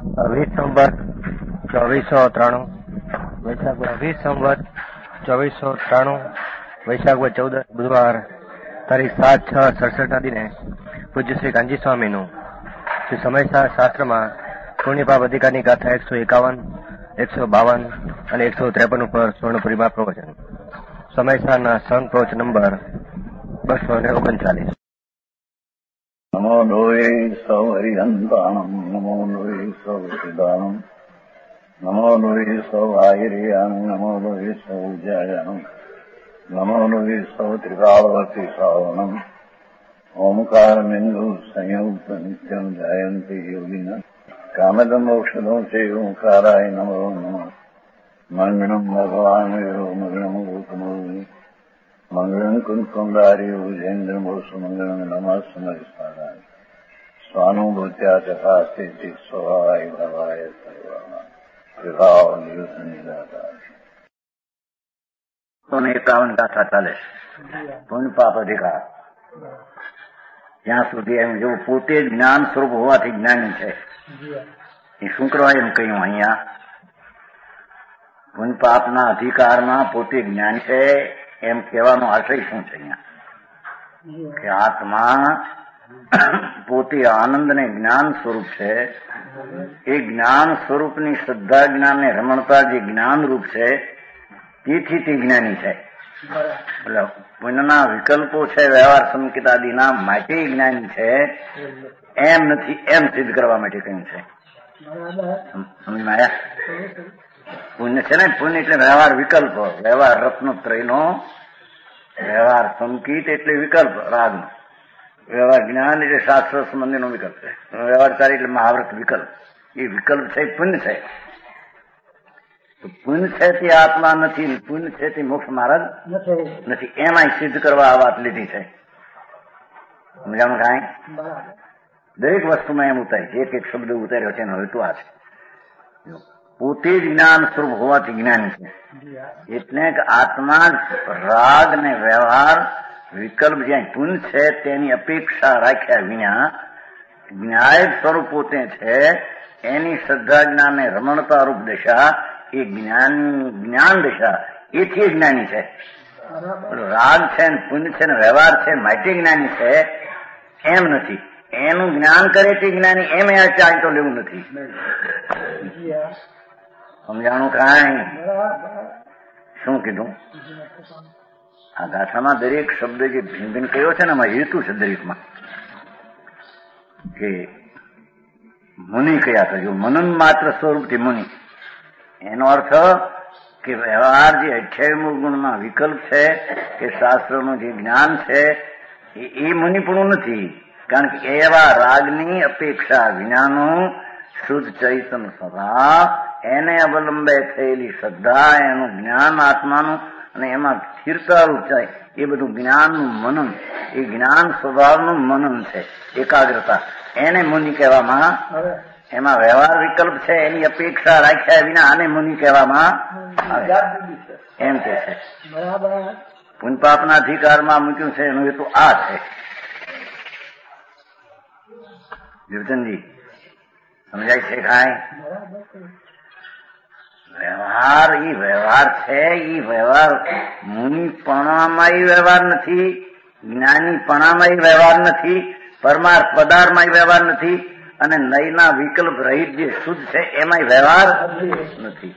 20 સંવત 2493 વૈશાખ 20 સંવત 2493 વૈશાખ 14 બુધવાર તારીખ 7/6/67 દિને પૂજ્ય શ્રી કાંજી સ્વામીનું શ્રી સમયસાર શાસ્ત્રમાં પુણ્યપાપ અધિકારની ગાથા 151, 152 અને 153 ઉપર સ્વર્ણપુરીમાં પ્રવચન. સમયસારના સંઘ પ્રવચન નંબર 239. નમો લોહે સૌ હરિહંતાણમ, નમો લોહે સૌ સિદાનમ, નમો લોહે સૌ આયર્યાન, નમો લોહે સૌ જયાનમ, નમો લોહે સૌ ત્રિકાળવતી સાવનમ. ઓમકારમિંદુ સંયુક્ત નિત્યમ જયંતી યોગિના કામદમ ઔષધો છે ઓંકારાય નમો નમઃ. મંગળમ ભગવાન વિરો મંગળમ ગોતમોહિ મંગળમ કુંકુંડારી ઉજેન્દ્ર મોસુ મંગળમ નમઃ સમયસારાય સ્વાનુભૂત્યા ચકાસ્તે સ્વભાવાય ભવાય સર્વમાં વિભાવ નિદાતા. 51 ગાથા ચાલે. પુણ્ય પાપ અધિકાર. જ્યાં સુધી એમ જો પોતે જ જ્ઞાન સ્વરૂપ હોવાથી જ્ઞાની છે એ શું કરવા એમ કહ્યું અહીંયા? પુણ્ય પાપના અધિકારમાં પોતે જ્ઞાન છે એમ કહેવાનો આશય શું છે અહીંયા? કે આત્મા પોતે આનંદ ને જ્ઞાન સ્વરૂપ છે. એ જ્ઞાન સ્વરૂપની શ્રદ્ધા જ્ઞાન ને રમણતા જે જ્ઞાન રૂપ છે તેથી તે જ્ઞાની છે. એટલે પુણ્યના વિકલ્પો છે વ્યવહાર સંકેત આદિના માટે જ્ઞાની છે એમ નથી, એમ સિદ્ધ કરવા માટે કહ્યું છે. સમજમાં આવ્યા? પુણ્ય છે ને, પુણ્ય એટલે વ્યવહાર વિકલ્પ. વ્યવહાર રત્નત્રયનો વ્યવહાર સંકેત એટલે વિકલ્પ રાગનો. વ્યવહાર જ્ઞાન એટલે શાસ્ત્ર સંબંધીનો વિકલ્પ છે. વ્યવહાર ચારી એટલે મહાવ્રત વિકલ્પ. એ વિકલ્પ છે પુણ્ય છે. તો પુણ્ય છે તે આત્મા નથી, પુણ્ય છે તે મોક્ષ માર્ગ નથી. એમાં સિદ્ધ કરવા આ વાત લીધી છે. સમજાણું કાંઈ? દરેક વસ્તુમાં એમ ઉતારી એક એક શબ્દ ઉતાર્યો છે એનો હેતુ આ છે. પોતે જ જ્ઞાન સ્વરૂપ હોવાથી જ્ઞાની છે. એટલે કે આત્મા રાગ ને વ્યવહાર વિકલ્પ જ્યાં પુણ્ય છે તેની અપેક્ષા રાખ્યા વિના જ્ઞાયક સ્વરૂપ પોતે છે. એની શ્રદ્ધા જ્ઞાન ને રમણતા રૂપ દશા એ જ્ઞાની જ્ઞાન દશા એથી જ્ઞાની છે. રાગ છે ને પુણ્ય છે ને વ્યવહાર છે માટે જ્ઞાની છે એમ નથી. એનું જ્ઞાન કરે તે જ્ઞાની એમ આ ચાલતો લેવું નથી. સમજાણું કાંઈ? શું કીધું? આ ગાથામાં દરેક શબ્દ જે ભિન્ન ભિન્ન કયો છે ને એમાં હેતુ છે દરેકમાં. કે મુનિ કયા કહ્યું? મનન માત્ર સ્વરૂપથી મુનિ. એનો અર્થ કે વ્યવહાર જે 28 ગુણમાં વિકલ્પ છે કે શાસ્ત્રનું જે જ્ઞાન છે એ મુનિપણું નથી. કારણ કે એવા રાગની અપેક્ષા વિનાનું શુદ્ધ ચૈતન્ય સદા એને અવલંબે થયેલી શ્રદ્ધા, એનું જ્ઞાન આત્માનું અને એમાં સ્થિરતારૂપ થાય એ બધું જ્ઞાનનું મનન, એ જ્ઞાન સ્વભાવનું મનન છે, એકાગ્રતા. એને મુનિ કહેવામાં. એમાં વ્યવહાર વિકલ્પ છે એની અપેક્ષા રાખ્યા વિના આને મુનિ કહેવામાં આવે એમ કે છે. પુણ્ય પાપના અધિકારમાં મૂક્યું છે એનું હેતુ આ છે. જીવચંદજી સમજાય છે કાંઈ? વ્યવહાર એ વ્યવહાર છે. એ વ્યવહાર મુનિપણામાં વ્યવહાર નથી, જ્ઞાનીપણામાં વ્યવહાર નથી, પરમાર્થ પદાર્થમાં વ્યવહાર નથી, અને નયના વિકલ્પ રહિત જે શુદ્ધ છે એમાં વ્યવહાર નથી.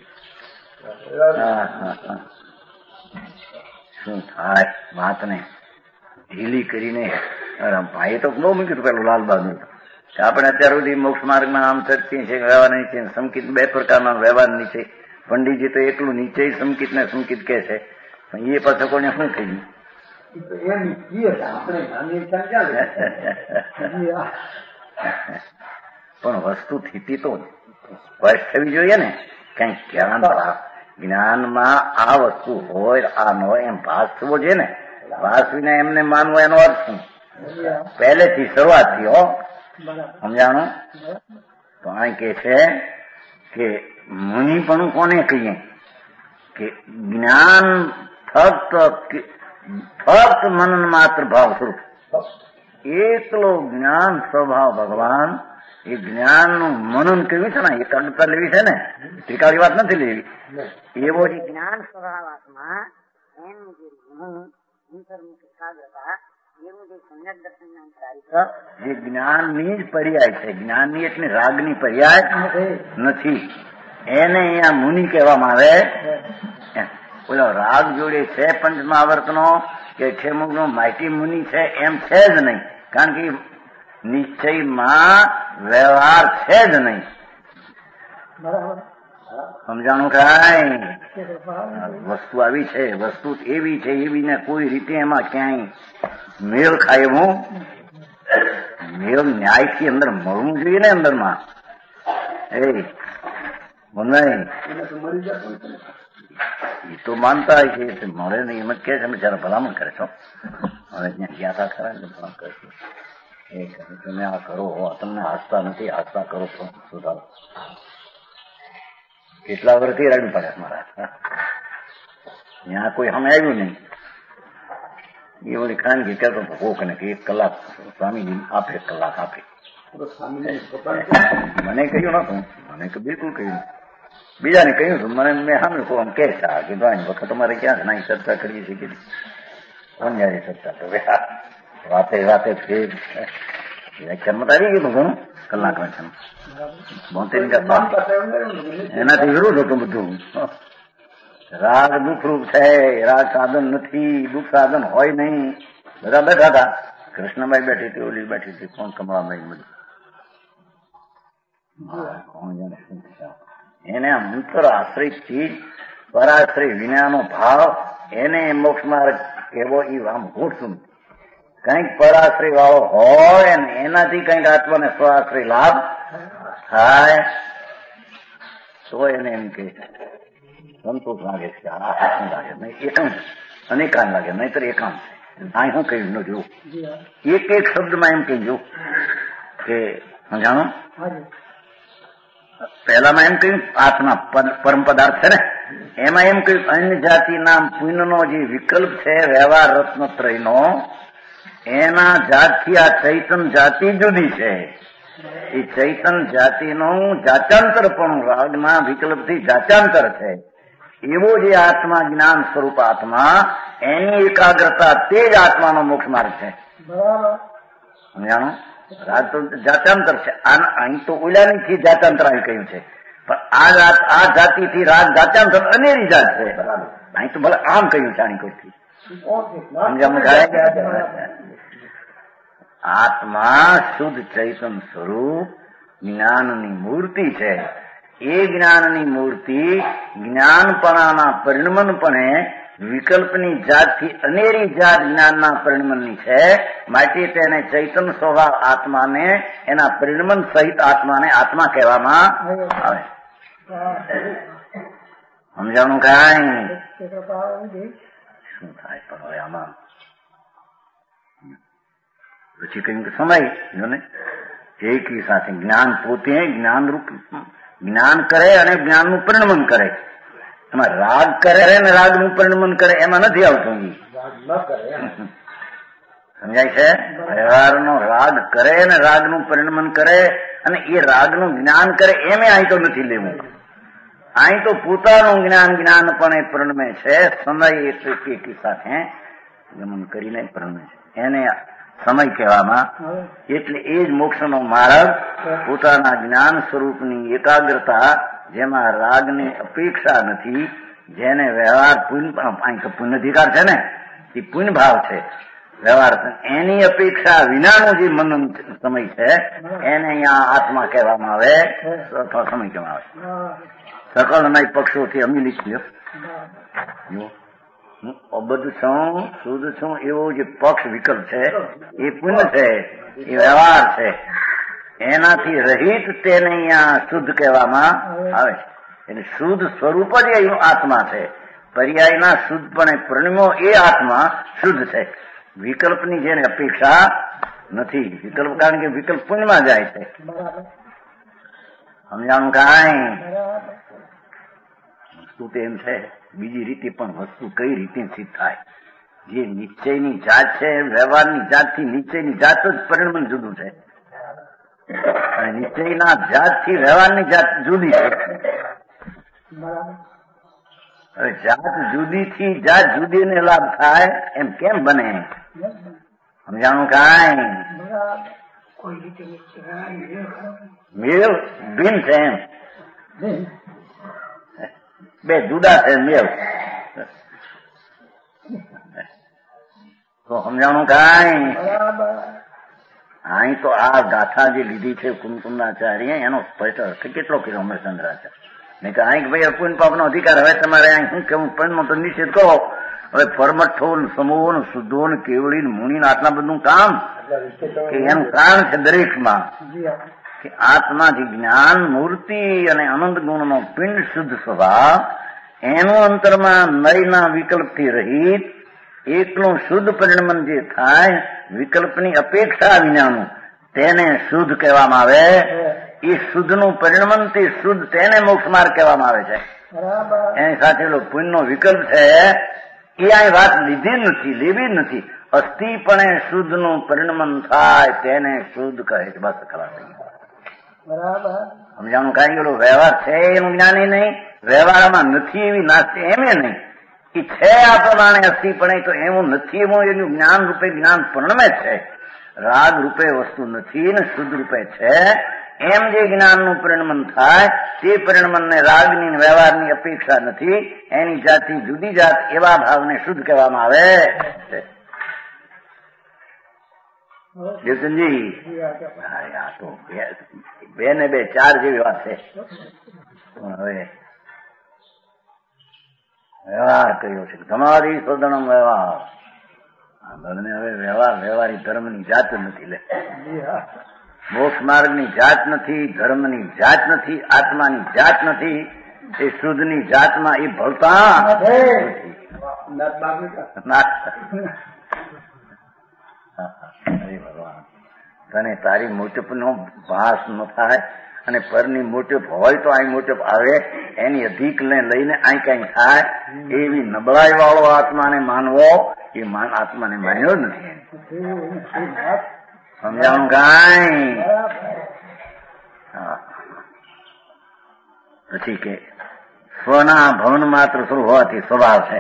શું થાય વાતને ઢીલી કરીને? ભાઈએ તો બહુ મૂક્યું પેલું લાલ બહાદુર કે આપણે અત્યાર સુધી મોક્ષ માર્ગમાં આમ ચર્ચી છે વ્યવહાર નીચે સંકિત બે પ્રકારના વ્યવહાર નીચે. પંડિતજી તો એટલું નીચે સંકિત ને સંકિત કે છે પણ એ પાછળ કોને શું થઈ ગયું? પણ વસ્તુ સ્થિતિ તો સ્પષ્ટ થવી જોઈએ ને. કઈ જ્ઞાનમાં આ વસ્તુ હોય આ ન હોય એમ ભાસ થવો જોઈએ ને. ભાસ વિના એમને માનવો એનો અર્થ શું? પહેલેથી શરૂઆતથી હો. સમજાણું? તો અહીં કે છે કે મુનિપણું કોને કહીએ? કે જ્ઞાન ફક્ત મનન માત્ર ભાવ સ્વરૂપ એકલો જ્ઞાન સ્વભાવ ભગવાન, એ જ્ઞાનનું મનન કેવું છે ને, એકાગ્રતા લેવી છે ને, ત્રિકાળી વાત નથી લેવી. એવો જે જ્ઞાન સ્વભાવ આત્મા એનું જે અંતર્મુખ એકાગ્રતા એવું જે સમ્યક દર્શન જે જ્ઞાનની જ પર્યાય છે, જ્ઞાનની એટલે રાગની પર્યાય નથી. એને અહીંયા મુનિ કહેવામાં આવે. બોલો રાગ જોડે છે પંચમહાવર્તનો કે ક્ષેમુખનો માઇટી મુનિ છે એમ છે જ નહીં, કારણ કે નિશ્ચયમાં વ્યવહાર છે જ નહીં. સમજાણું કાંઈ? વસ્તુ આવી છે, વસ્તુ એવી છે, એવી ને કોઈ રીતે એમાં ક્યાંય મેળ ખાય એવું મેળ ન્યાયથી અંદર મળવું જોઈએ ને અંદરમાં. એ તો માનતા હોય છે મળે નહીં એમ જ કે છે, જયારે ભલામણ કરે છો. હવે ત્યાં ગયા ખરા ને ભલામણ કરે છે, એ કહે તમે આ કરો, તમને હાસતા નથી, હાસતા કરો તો સુધારો. કેટલા વર્ષથી રાડું પડે મારા, ત્યાં કોઈ અમે આવ્યું નહીં. એ ઓલી ખાનગી કહેતો ભોગ ને કે 1 કલાક સ્વામીજી આપે, 1 કલાક આપે. મને કહ્યું નતું, મને બિલકુલ કહ્યું. બીજાને કહ્યું હતું, મને મેં સાંભળ્યું કોણ કે છે કે વખત અમારે ક્યાં છે ના ચર્ચા કરીએ છીએ કે કોણ જાય ચર્ચા તો વાતે વાતે વ્યાખ્યાનમાં આવી ગયું ઘણું કલાક વાંચન 72 એનાથી વિરોધ હતું બધું. રાગ દુઃખરૂપ છે, રાગ સાધન નથી, દુઃખ સાધન હોય નહીં. બધા બેઠા હતા, કૃષ્ણભાઈ બેઠી હતી, ઓલી બેઠી હતી, કોણ કમળાભાઈ બધું કોણ જાણે શું છે. એને અંતર આશ્રયથી પરાશ્રય વિનાનો ભાવ એને મોક્ષ માર્ગ એવો એ આમ ઘૂંટશું. કંઈક પરાશ્રય વાળો હોય ને એનાથી કંઈક આત્માને સ્વાશ્રય લાભ થાય તો એને એમ કે સંતોષ લાગે છે, આનંદ લાગે નહીં, એકાંત અનેકાંત લાગે, નહીતર એકાંત. આ શું કહ્યું ન જોવું, એક એક શબ્દમાં એમ કહીજો કે સમજાણો. પહેલામાં એમ કહ્યું આત્મા પરમ પદાર્થ છે ને, એમાં એમ કહ્યું અન્ય જાતિના પુણ્યનો જે વિકલ્પ છે વ્યવહાર રત્નત્રયનો, એના જાતથી આ ચૈતન જાતિ જુદી છે. એ ચૈતન જાતિનું જાત્યાંતર પણ રાગના વિકલ્પથી જાત્યાંતર છે. એવો જે આત્મા જ્ઞાન સ્વરૂપ આત્મા, એની એકાગ્રતા તે જ આત્માનો મોક્ષ માર્ગ છે. સમજાણો? રાગ તો જાત્યાંતર છે, અહીં તો ઓલાનીથી જાત્યાંતર અહીં કહ્યું છે, પણ આ જાતિથી રાગ જાત્યાંતર અનેરી જાત છે. અહીં તો ભલે આમ કહ્યું છે આની કોઈથી. આત્મા શુદ્ધ ચૈતન સ્વરૂપ જ્ઞાનની મૂર્તિ છે. એ જ્ઞાનની મૂર્તિ જ્ઞાનપણાના પરિણમનપણે વિકલ્પની જાતથી અનેરી જાત જ્ઞાનના પરિણમનની છે. માટે તેને ચૈતન સ્વભાવ આત્માને, એના પરિણમન સહિત આત્માને આત્મા કહેવામાં આવે. સમજાણું કાંઈ? શું થાય પણ હવે આમાં પછી કહ્યું કે સમય જો ને એકી સાથે જ્ઞાન પોતે જ્ઞાનરૂપ જ્ઞાન કરે અને જ્ઞાનનું પરિણમન કરે. એમાં રાગ કરે ને રાગનું પરિણમન કરે એમાં નથી આવતું. સમજાય છે? વ્યવહારનો રાગ કરે ને રાગનું પરિણમન કરે અને એ રાગનું જ્ઞાન કરે એમે અહીં તો નથી લેવું. અહીં તો પોતાનું જ્ઞાન જ્ઞાનપણે પરિણમે છે. સમય એકી સાથે ગમન કરીને પરિણમે છે, એને સમય કહેવામાં. એટલે એ જ મોક્ષનો માર્ગ પોતાના જ્ઞાન સ્વરૂપની એકાગ્રતા, જેમાં રાગની અપેક્ષા નથી, જેને વ્યવહાર પુણ્યધિકાર છે ને, એ પુણ્ય ભાવ છે વ્યવહાર, એની અપેક્ષા વિનાનું જે મનન સમય છે એને અહીંયા આત્મા કહેવામાં આવે અથવા સમય કહેવામાં આવે. સકળના પક્ષોથી અમિલિત લ્યો, અબદ્ધ છું, શુદ્ધ છું, એવો જે પક્ષ વિકલ્પ છે એ પુણ્ય છે, એ વ્યવહાર છે. એનાથી રહિત તેને અહીંયા શુદ્ધ કહેવામાં આવે. એટલે શુદ્ધ સ્વરૂપ જ એનું આત્મા છે. પર્યાયના શુદ્ધપણે પરિણમો એ આત્મા શુદ્ધ છે. વિકલ્પની જેને અપેક્ષા નથી. વિકલ્પ કારણ કે વિકલ્પ પુણ્યમાં જાય છે. સમજાણું કાંઈ? વસ્તુ તો એમ છે, બીજી રીતે પણ વસ્તુ કઈ રીતે સિદ્ધ થાય જે નિશ્ચયની જાત છે વ્યવહારની જાતથી નિશ્ચયની જાત જ પરિણમન જુદું છે. અને નિશ્ચયના જાતથી વ્યવહારની જાત જુદી છે. હવે જાત જુદીથી જાત જુદીને લાભ થાય એમ કેમ બને? સમજાણું કાંઈ? મેળ ભિન્ન છે એમ, બે જુદા છે મેળ. તો સમજાણું કાંઈ? અહીં તો આ ગાથા જે લીધી છે કુમકુંદાચાર્ય એનો સ્પષ્ટ અર્થ કેટલો કર્યો અમરચંદ્રાચાર્ય. નહીં કે અહીં ભાઈ અપૂર્ણ પાપનો અધિકાર, હવે તમારે અહીં શું કેવું પણ તો નિષેધ કરો. હવે પરમઠ્ઠો સમૂહ શુદ્ધો કેવળી મુનિ આટલા બધું કામ કે એનું કારણ છે દરેકમાં કે આત્મા જે જ્ઞાન મૂર્તિ અને અનંત ગુણનો પિંડ શુદ્ધ સ્વભાવ એનું અંતરમાં નયના વિકલ્પથી રહિત એકલું શુદ્ધ પરિણમન જે થાય વિકલ્પની અપેક્ષા વિનાનું તેને શુદ્ધ કહેવામાં આવે. એ શુદ્ધનું પરિણમન તે શુદ્ધ તેને મોક્ષ માર્ગ કહેવામાં આવે છે. એની સાથે પુણ્યનો વિકલ્પ છે એ આ વાત લીધી નથી, લેવી નથી. અસ્થિપણે શુદ્ધનું પરિણમન થાય તેને શુદ્ધ કહે છે. બસ ખરા સમજાણું કાંઈ? એલો વ્યવહાર છે એનું જ્ઞાન નહીં, વ્યવહારમાં નથી એવી નાસ્તી એમે નહીં. એ છે આ પ્રમાણે અસ્થિપણે તો એવું નથી એવું એનું જ્ઞાન રૂપે જ્ઞાન પરિણમે છે. રાગ રૂપે વસ્તુ નથી ને શુદ્ધ રૂપે છે. એમ જે જ્ઞાનનું પરિણમન થાય તે પરિણમનને રાગની વ્યવહારની અપેક્ષા નથી. એની જાતથી જુદી જાત એવા ભાવને શુદ્ધ કહેવામાં આવે. જયચંદજી આ તો બે ને બે ચાર જેવી વાત છે. હવે વ્યવહાર કર્યો છે તમારી સદનમ વ્યવહાર. હવે વ્યવહાર વ્યવહારી ધર્મની જાત નથી. લે મોક્ષ માર્ગની જાત નથી, ધર્મની જાત નથી, આત્માની જાત નથી. એ શુદ્ધની જાતમાં એ ભળતા ભગવાન તને તારી મોટપનો ભાસ ન થાય અને પરની મોટપ હોય તો અહીં મોટપ આવે. એની અધિક લઈને અહીં કઈ થાય એવી નબળાઈ વાળો આત્માને માનવો એ આત્માને માન્યો જ નથી. સમજાણું કાંઈ? પછી કે સ્વના ભવન માત્ર સ્વરૂપ હોવાથી સ્વભાવ છે.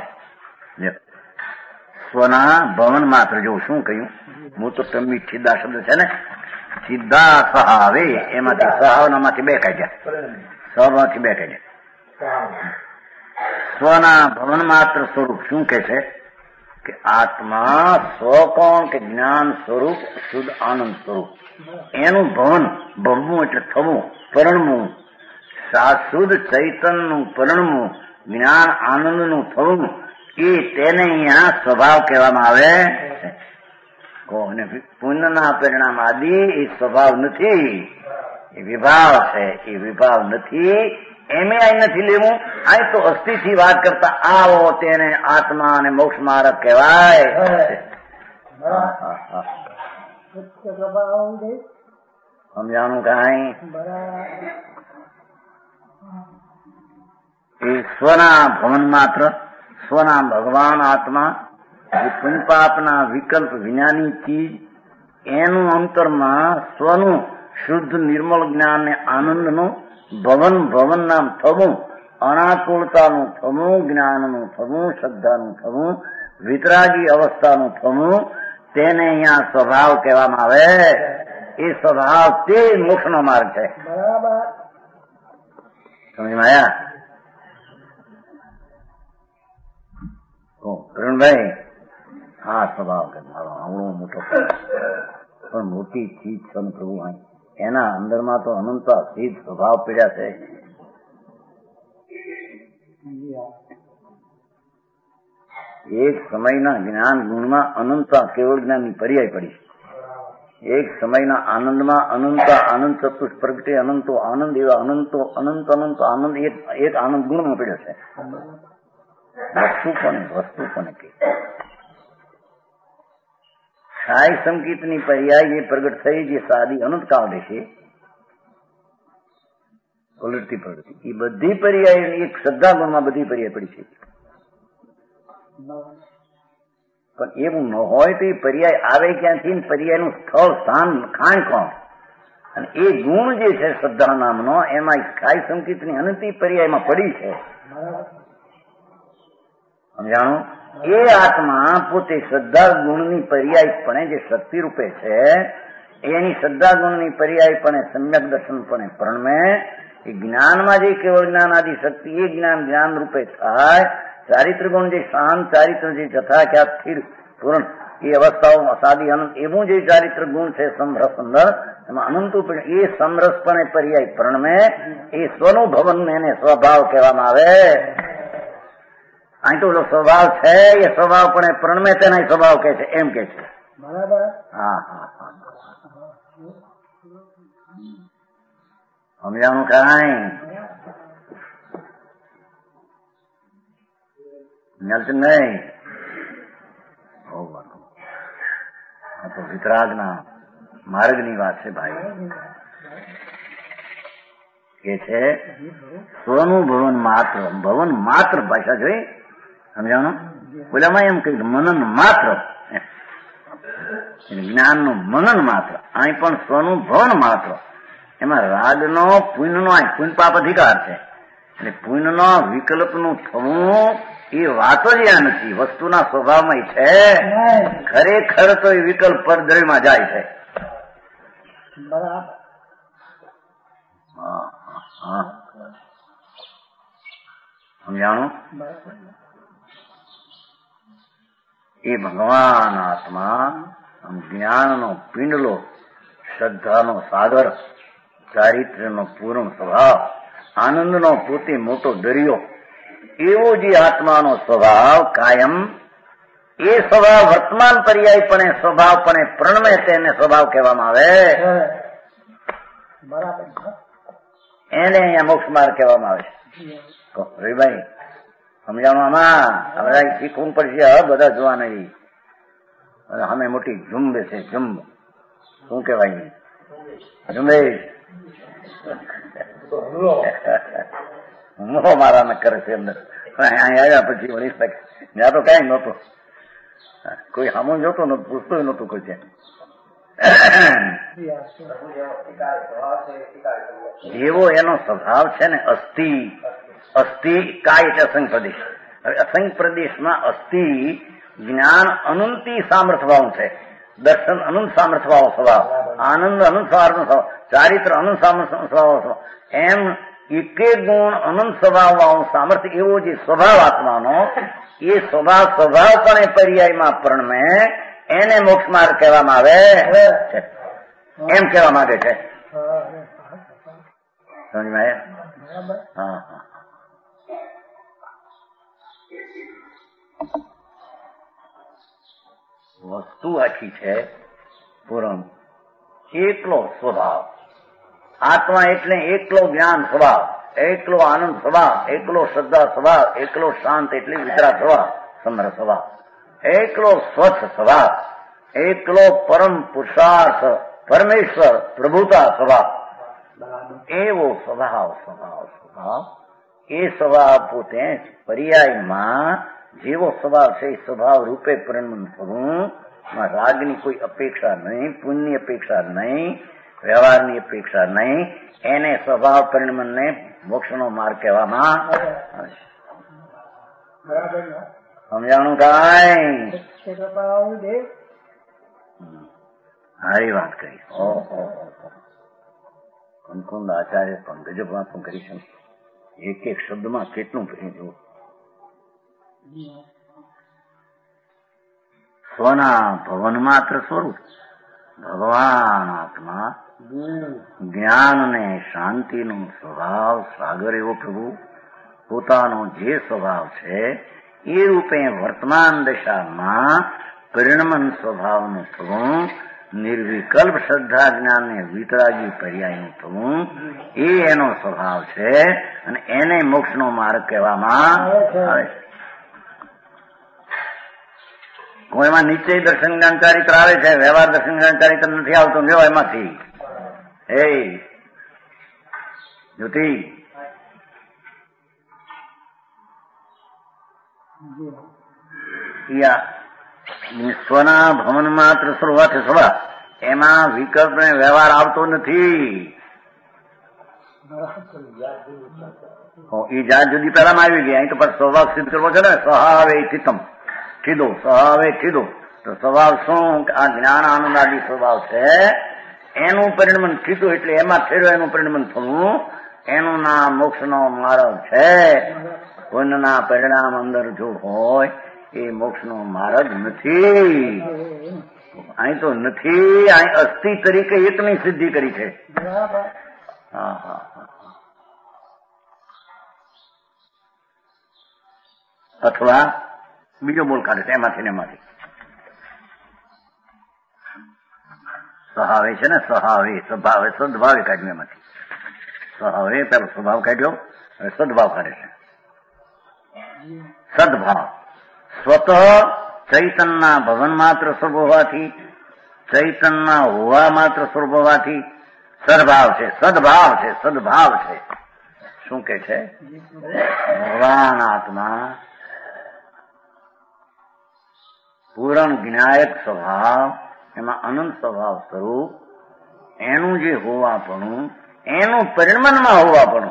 સ્વના ભવન માત્ર જો શું કહ્યું? હું તો તમી સીધા શબ્દ છે ને, સીધા સહાવે એમાંથી સહાવનામાંથી બે કાઢ્યા, સમાંથી બે કાઢ્યા. સ્વના ભવન માત્ર સ્વરૂપ શું કે છે કે આત્મા સ્વ કોણ કે જ્ઞાન સ્વરૂપ શુદ્ધ આનંદ સ્વરૂપ એનું ભવન, ભવવું એટલે થવું, પરણવું, શુદ્ધ ચૈતનનું પરણવું, જ્ઞાન આનંદનું થવું એ તેને અહીંયા સ્વભાવ કહેવામાં આવે છે. અને પુણ્યના પરિણામ આદિ એ સ્વભાવ નથી, એ વિભાવ છે. એ વિભાવ નથી એમે અહીં નથી લેવું. અહીં તો અસ્થિથી વાત કરતા આવો તેને આત્મા અને મોક્ષ માર્ગ કહેવાય. સમજાણું કાંઈ? એ સ્વના ભવન માત્ર, સ્વના ભગવાન આત્મા જે પુણ્ય પાપના વિકલ્પ વિનાની ચીજ એનું અંતરમાં સ્વનું શુદ્ધ નિર્મળ જ્ઞાન ને આનંદનું ભવન, ભવન નામ થવું, અનાકુળતાનું થવું, જ્ઞાનનું થવું, શ્રદ્ધાનું થવું, વિતરાગી અવસ્થાનું થવું તેને અહીંયા સ્વભાવ કહેવામાં આવે. એ સ્વભાવ તે મોક્ષનો માર્ગ છે. સમજમાં આવ્યા? કિરણભાઈ આ સ્વભાવ કે મારો આવડો મોટો પણ મોટી ચીજ છે પ્રભુ અહીં એના અંદરમાં તો અનંત સિદ્ધ સ્વભાવ પીડ્યા છે. એક સમયના જ્ઞાન ગુણમાં અનંતા કેવળ જ્ઞાનની પર્યાય પડી. એક સમયના આનંદમાં અનંતા આનંદ ચતુષ પ્રગટે અનંતો આનંદ એવા અનંતો અનંત અનંત આનંદ એક આનંદ ગુણમાં પડ્યો છે. વસ્તુ કોને કે સાય સંકેતની પર્યાય જે પ્રગટ થઈ જે સાદી અનંત કાળ દેશે પલટતી પ્રગતિ એ બધી પર્યાય એક શ્રદ્ધા ગુણમાં બધી પર્યાય પડી છે. પણ એવું ન હોય તો એ પર્યાય આવે ક્યાંથી, પર્યાયનું સ્થળ સ્થાન ખાણ કોણ? અને એ ગુણ જે છે શ્રદ્ધા નામનો, એમાં કાય સંકિતની અનંતી પર્યાયમાં પડી છે. સમજાણું? એ આત્મા પોતે શ્રદ્ધા ગુણની પર્યાયપણે જે શક્તિ રૂપે છે, એની શ્રદ્ધા ગુણની પર્યાયપણે સમ્યક દર્શનપણે પ્રણમે. એ જ્ઞાનમાં જે કેવળ જ્ઞાન આદિ શક્તિ, એ જ્ઞાન રૂપે થાય. ચારિત્ર ગુણ જે શાંત ચારિત્ર, જે જથા ક્યાં સ્થિર પૂર્ણ, એ અવસ્થાઓ અસાદી અનંત, એવું જે ચારિત્ર ગુણ છે સમરસ અંદર, એમાં અનંત એ સમરસપણે પર્યાય પ્રણમે. એ સ્વનું ભવન, એને સ્વભાવ કહેવામાં આવે. અહીં તો સ્વભાવ છે, એ સ્વભાવ પણ પ્રણમે તેના સ્વભાવ કે છે, એમ કે છે. બરાબર. હા હા હા, સમજાણું કાંઈ? મળતું નહીં. આ તો વિતરાગના માર્ગની વાત છે ભાઈ. કે છે સ્વનું ભવન માત્ર, ભવન માત્ર ભાષા જોઈ, સમજાણું? ઓલામાં એમ કહ્યું મનન માત્ર, જ્ઞાનનું મનન માત્ર. અહીં પણ સ્વનું ભવન માત્ર. એમાં રાગનો પુણ્યનો પુણ્ય પાપ અધિકાર છે. એટલે પુણ્યનો વિકલ્પનું થવું એ વાતો જ આ નથી, વસ્તુના સ્વભાવમાં છે. ખરેખર તો એ વિકલ્પ પરદ્રવ્યમાં જાય છે. સમજાણું? એ ભગવાન આત્મા જ્ઞાનનો પિંડલો, શ્રદ્ધાનો સાગર, ચારિત્ર્યનો પૂર્ણ સ્વભાવ, આનંદનો પોતે મોટો દરિયો, એવો જે આત્માનો સ્વભાવ કાયમ, એ સ્વભાવ વર્તમાન પર્યાયપણે સ્વભાવપણે પ્રણમે, તેને સ્વભાવ કહેવામાં આવે. એને અહીંયા મોક્ષ માર્ગ કહેવામાં આવે છે. રવિભાઈ સમજાણું? આમાં બધા શીખવું પડશે. બધા જોવા નહીં. અમે મોટી ઝુંબે છે, ઝુંબ. શું કહેવાય? ઝુંબેશ. હુમલો મારા કરે છે અંદર. અહીં આવ્યા પછી વળી શકે. ત્યાં તો કઈ નહોતું, કોઈ સામું જોતું નતું, પૂછતું નતું કોઈ છે. જેવો એનો સ્વભાવ છે ને, અસ્થિ, અસ્થિ કાય એટલે અસંગ પ્રદેશ. હવે અસંગ પ્રદેશમાં અસ્થિ જ્ઞાન અનંતી સામર્થ્યવાળું છે, દર્શન અનંત સામર્થ્યવાળો સ્વભાવ, આનંદ અનંત સ્વભાવ, ચારિત્ર અનંત સ્વભાવ, એમ એકે ગુણ અનંત સ્વભાવ વાળું સામર્થ્ય, એવો જે સ્વભાવ આત્માનો, એ સ્વભાવ પણ એ પર્યાયમાં પ્રણમે, એને મોક્ષ માર્ગ કહેવામાં આવે છે, એમ કહેવા માંગે છે. સમજમાં? હા હા. વસ્તુ આખી છે પૂરણ, એકલો સ્વભાવ આત્મા, એટલે એકલો જ્ઞાન સ્વભાવ, એકલો આનંદ સ્વભાવ, એકલો શ્રદ્ધા સ્વભાવ, એકલો શાંત એટલે વિતરાગ સ્વભાવ, સમર સ્વભાવ, એકલો સ્વચ્છ સ્વભાવ, એકલો પરમ પુરુષાર્થ પરમેશ્વર પ્રભુતા સ્વભાવ, એવો સ્વભાવ સ્વભાવ સ્વભાવ. એ સ્વભાવ પોતે પર્યાયમાં જેવો સ્વભાવ છે, એ સ્વભાવ રૂપે પરિણમન થવું. રાગની કોઈ અપેક્ષા નહીં, પુણ્યની અપેક્ષા નહીં, વ્યવહારની અપેક્ષા નહીં, એને સ્વભાવ પરિણમનને મોક્ષનો માર્ગ કહેવામાં આવે. સમજાણું કાંઈ? સારી વાત કરી. કંકુંદ આચાર્ય પણ ગજબ વાતો કરી છે. એક એક શબ્દમાં કેટલું ભરી જવું. સ્વના ભવન માત્ર સ્વરૂપ ભગવાન આત્મા, જ્ઞાન ને શાંતિનો સ્વભાવ સાગર એવો પ્રભુ, પોતાનો જે સ્વભાવ છે એ રૂપે વર્તમાન દશામાં પરિણમન સ્વભાવનું થવું, નિર્વિકલ્પ શ્રદ્ધા જ્ઞાનને વિતરાગી પર્યાયનું થવું, એ એનો સ્વભાવ છે. અને એને મોક્ષનો માર્ગ કહેવામાં આવે છે. કોઈમાં નિશ્ચય દર્શન જ્ઞાન ચારિત્ર આવે છે, વ્યવહાર દર્શન જ્ઞાન ચારિત્ર નથી આવતું. જો એમાંથી એ જ્યોતિ સ્વના ભવન માત્ર સ્વભાવ સ્વભાવ એમાં વિકલ્પ ને વ્યવહાર આવતો નથી. એ જાત જુદી પહેલામાં આવી ગઈ. અહીં તો પછી સ્વભાવ સિદ્ધ કરવો છે ને. સ્વભાવે ચિત્તમ કીધું, સ્વભાવે કીધું તો સ્વભાવ શું? આ જ્ઞાન આનંદ આદિ સ્વભાવ છે એનું પરિણમન કીધું એટલે એમાં ફેરો એનું પરિણમન થવું. એનું નામ મોક્ષનો માર્ગ છે. પુણ્યના પરિણામ અંદર જો હોય એ મોક્ષનો માર્ગ નથી. અહીં તો નથી. અહીં અસ્થિ તરીકે એકની સિદ્ધિ કરી છે. હા હા અથવા બીજો બોલ કાઢે છે એમાંથી ને એમાંથી. સ્વભાવે છે ને, સ્વભાવે સ્વભાવે સદભાવે કાઢ્યું એમાંથી. સ્વભાવે પેલો સ્વભાવ કાઢ્યો, હવે સદભાવ કાઢે છે. સદભાવ સ્વતઃ ચૈતનના ભવન માત્ર સ્વરૂપ હોવાથી, ચૈતનના હોવા માત્ર સ્વરૂપ હોવાથી સદભાવ છે. સદભાવ છે, સદભાવ છે. શું કે છે? ભગવાન આત્મા પૂરણ જ્ઞાયક સ્વભાવ, એમાં અનંત સ્વભાવ સ્વરૂપ, એનું જે હોવાપણું, એનું પરિણમનમાં હોવાપણું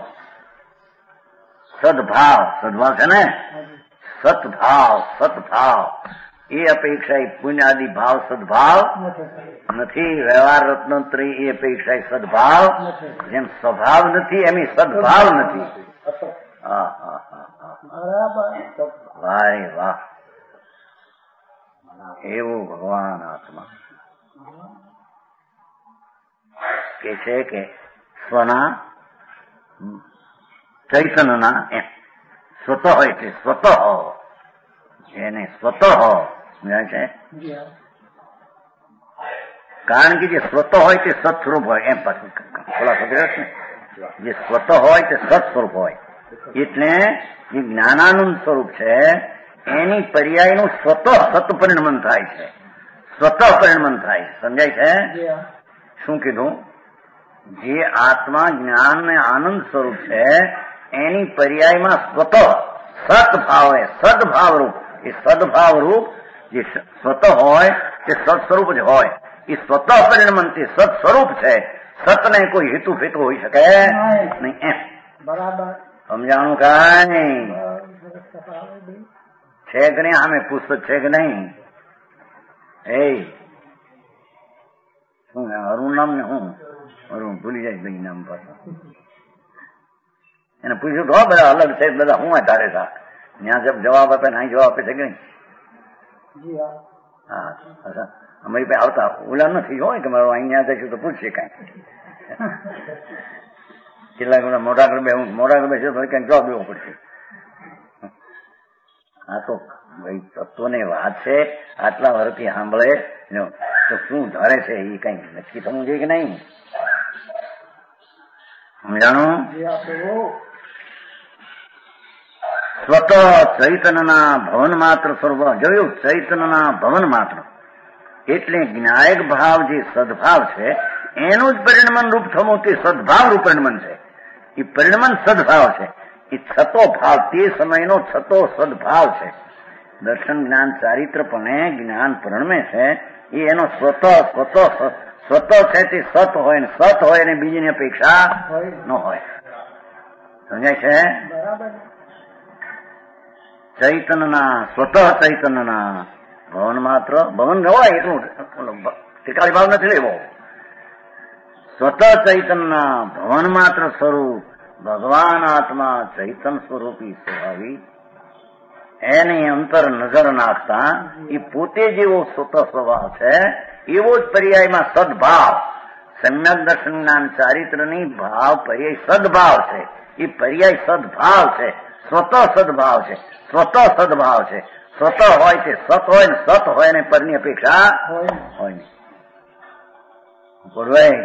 સદભાવ. સદભાવ છે ને, સતભાવ. સતભાવ એ અપેક્ષા પુણ્યાદિ ભાવ સદભાવ નથી. વ્યવહાર રત્નોત્તરી એ અપેક્ષા સદભાવ જેમ સ્વભાવ નથી એમ સદભાવ નથી. વાહ વાહ, એવું ભગવાન આત્મા કે છે કે સ્વના ચૈતન્યના એમ સ્વતઃ હોય છે. સ્વતઃ એને સ્વતઃ સમજાય છે. કારણ કે જે સ્વતઃ હોય તે સત સ્વરૂપ હોય. એમ પાછું ખોલાસો કર્યો છે. જે સ્વતઃ હોય તે સત સ્વરૂપ હોય. એટલે જે જ્ઞાનાનંદ સ્વરૂપ છે એની પર્યાયનું સ્વતઃ સત પરિણમન થાય છે. સ્વતઃ પરિણમન થાય છે. સમજાય છે? શું કીધું? જે આત્મા જ્ઞાન ને આનંદ સ્વરૂપ છે એની પર્યાયમાં સ્વતઃ સદભાવ હોય. સદભાવ રૂપ એ સદભાવ રૂપ જે સ્વતઃ હોય તે સત સ્વરૂપ જ હોય. એ સ્વતઃ પરિણમન તે સત સ્વરૂપ છે. સતને કોઈ હેતુ ફેતુ હોઈ શકે નહીં. એમ બરાબર સમજાણું? કાંઈ છે કે નહીં? આમે પુસ્તક છે કે નહીં? એ શું અરુણ નામ ને? હું અરુણ ભૂલી જાય ભાઈ નામ પર. એને પૂછ્યું તો બધા અલગ છે. બધા હું ધારે હતા ત્યાં જવાબ આપે ને અહીં જવાબ આપે છે કે નહીં? હા અમારી પાસે આવતા ઓલા નથી હોય કે મારું અહીંયા જઈશું તો પૂછશે કઈ. કેટલાક મોટા ગરબે છે તો કઈ જવાબ દેવો પડશે. હા તો ભાઈ તત્વની વાત છે. આટલા વર્ષથી સાંભળે તો શું ધારે છે એ કઈ નક્કી થવું જોઈએ કે નહીં? સમજાણું? સ્વતઃ ચૈતનના ભવન માત્ર સ્વરૂપ જોયું. ચૈતનના ભવન માત્ર એટલે જ્ઞાયક ભાવ જે સદભાવ છે એનું જ પરિણમન રૂપ થવું તે સદભાવ રૂપ પરિણમન છે. એ પરિણમન સદભાવ છે. એ છતો ભાવ તે સમયનો છતો સદભાવ છે. દર્શન જ્ઞાન ચારિત્રપણે જ્ઞાન પરિણમે છે એ એનો સ્વતઃ છે તે સત હોય ને સત હોય ને બીજીની અપેક્ષા ન હોય. સમજાય છે? ચૈતનના સ્વતઃ ચૈતનના ભવન માત્ર ભવન ગવાય એટલું ટીકાળી ભાવ નથી લેવો. સ્વતઃ ચૈતનના ભવન માત્ર સ્વરૂપ ભગવાન આત્મા ચૈતન સ્વરૂપી સ્વભાવી એની અંતર નજર નાખતા એ પોતે જેવો સ્વતઃ સ્વભાવ છે એવો જ પર્યાયમાં સદભાવ. સમ્યક દર્શન જ્ઞાન ચારિત્રની ભાવ પર્યાય સદભાવ છે. એ પર્યાય સદભાવ છે. સ્વતઃ સદભાવ છે. સ્વતઃ સદભાવ છે. સ્વતઃ હોય તે સત હોય ને સત હોય ને પરની અપેક્ષા હોય નહીં. બોલવાય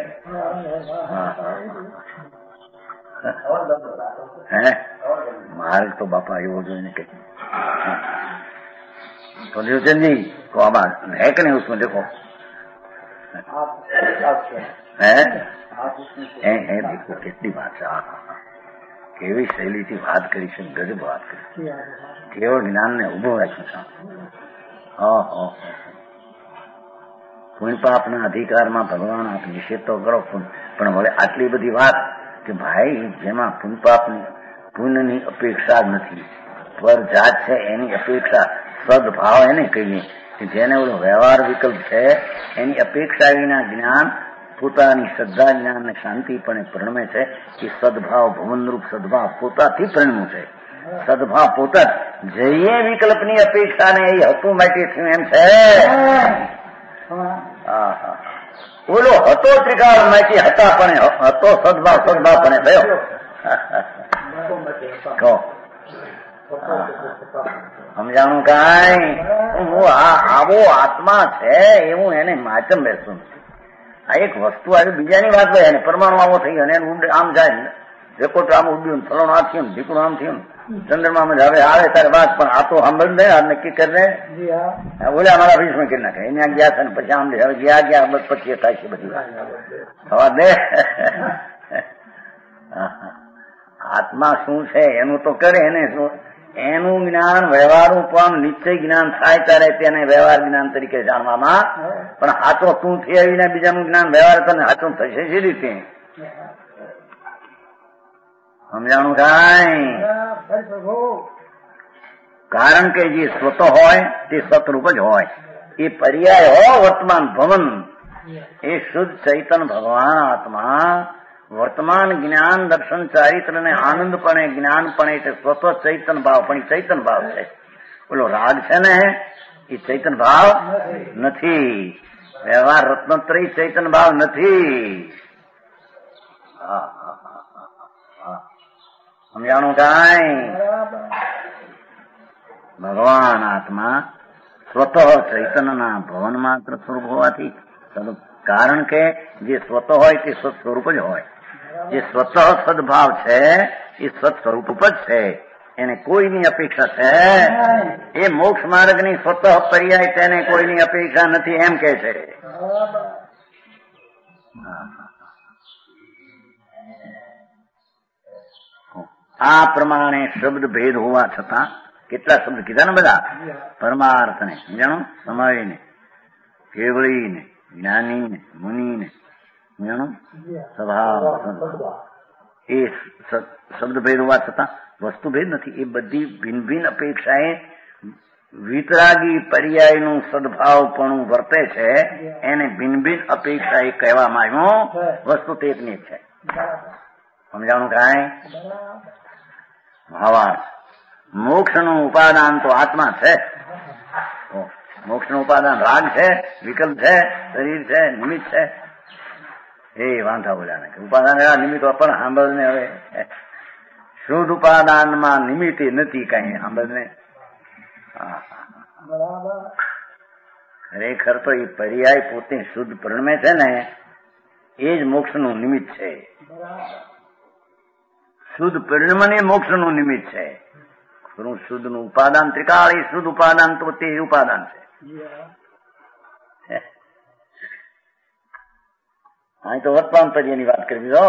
હે માર્ગ તો બાપા એવો જોઈને કે तो नियोजन जी को आवाज है कि नहीं उसमें? देखो है देखो કેટલી વાત છે. કેવી શૈલીથી વાત કરી છે. ગજબ વાત કરી. કેવળ જ્ઞાનને ઉભો રાખ્યું છે. પુણ્ય પાપના અધિકારમાં ભગવાન આપ નિષેધ તો કરો, પણ વળે આટલી બધી વાત કે ભાઈ જેમાં પુણ્યની અપેક્ષા જ નથી, પર જાત છે એની અપેક્ષા, સદભાવ એને કહીએ કે જેને ઓલો વ્યવહાર વિકલ્પ છે એની અપેક્ષા વિના જ્ઞાન પોતાની શ્રદ્ધા જ્ઞાન ને શાંતિપણે પરિણમે છે. એ સદભાવ ભવનરૂપ સદભાવ પોતાથી પરિણમ્યું છે. સદભાવ પોતા જઈએ વિકલ્પની અપેક્ષા ને એ હતું માટે થયું એમ છે. ઓલો હતો ત્રિકાળ માંથી હતા પણ હતો સદભાવ પણ થયો. સમજાણું કાંઈ? હું આવો આત્મા છે એવું એને માચમ બેસતું નથી. આ એક વસ્તુ આવી બીજાની વાત હોય એને પરમાણુ આવો થઈ ગયો એને આમ જાય રેકોર્ડ આમ ઉડ્યું, ફલોણું આ થયું, ઢીકણું આમ થયું, ચંદ્રમામાં હવે આવે તારે વાત, પણ આ તો સાંભળ ને આ નક્કી કરીને બોલે અમારા ઓફિસમાં કરી નાખે. એને ગયા છે ને પછી આમ હવે ગયા બસ પછી થાય છે બધી વાત થવા દે. આત્મા શું છે એનું તો કરે, એને શું એનું જ્ઞાન વ્યવહારું પણ નિશ્ચય જ્ઞાન થાય ત્યારે તેને વ્યવહાર જ્ઞાન તરીકે જાણવામાં, પણ હાથો તું થઈ આવીને બીજાનું જ્ઞાન વ્યવહાર તને હાથો થશે સી રીતે? સમજાણું કાંઈ? કારણ કે જે સ્વત હોય તે સતરૂપ જ હોય. એ પર્યાય હો વર્તમાન ભવન, એ શુદ્ધ ચૈતન ભગવાન આત્મા વર્તમાન જ્ઞાન દર્શન ચારિત્ર ને આનંદપણે જ્ઞાનપણે એટલે સ્વત ચૈતન ભાવ, પણ એ ચૈતન ભાવ છે. બોલો રાગ છે ને એ ચૈતન ભાવ નથી. વ્યવહાર રત્નત્રય ચૈતન ભાવ નથી. સમજાણું કાંઈ? ભગવાન આત્મા સ્વતઃ ચૈતનના ભવન માત્ર સ્વરૂપ હોવાથી, કારણ કે જે સ્વતઃ હોય તે સત સ્વરૂપ જ હોય. જે સ્વતઃ સદભાવ છે એ સત સ્વરૂપ જ છે, એને કોઈની અપેક્ષા છે. એ મોક્ષ માર્ગની સ્વતઃ પર્યાય તેને કોઈની અપેક્ષા નથી એમ કે છે. આ પ્રમાણે શબ્દ ભેદ હોવા છતાં કેટલા શબ્દ કીધા ને બધા? પરમાર્થ ને જાણો, સમય ને, કેવળી ને, જ્ઞાની ને, મુનિ ને, જાણો, સ્વભાવ, એ શબ્દ ભેદ હોવા છતાં વસ્તુ ભેદ નથી. એ બધી ભિન્ન ભિન્ન અપેક્ષાએ વિતરાગી પર્યાયનું સદભાવપણું વર્તે છે, એને ભિન્ન ભિન્ન અપેક્ષા એ કહેવામાં આવ્યું. વસ્તુ તે એકની જ છે. સમજાણું કાંઈ? ભાવાર્થ મોક્ષનું ઉપાદાન તો આત્મા છે. મોક્ષનું ઉપાદાન રાગ છે, વિકલ્પ છે, શરીર છે, નિમિત્ત છે. એ વાંધા બોલ્યા ને ઉપાદાન નિમિત્તો પણ સાંભળ ને. હવે શુદ્ધ ઉપાદાનમાં નિમિત્ત નથી કઈ, સાંભળ ને. ખરેખર તો એ પર્યાય પોતે શુદ્ધ પરિણમે છે ને એ જ મોક્ષનું નિમિત્ત છે. શુદ્ધ પરિણમને મોક્ષનું નિમિત્ત છે. શુદ્ધ નું ઉપાદાન ત્રિકાળ, એ શુદ્ધ ઉપાદાન તો તે ઉપાદાન છે. અહીં તો વર્તમાન પર્યની વાત કરી દીધો.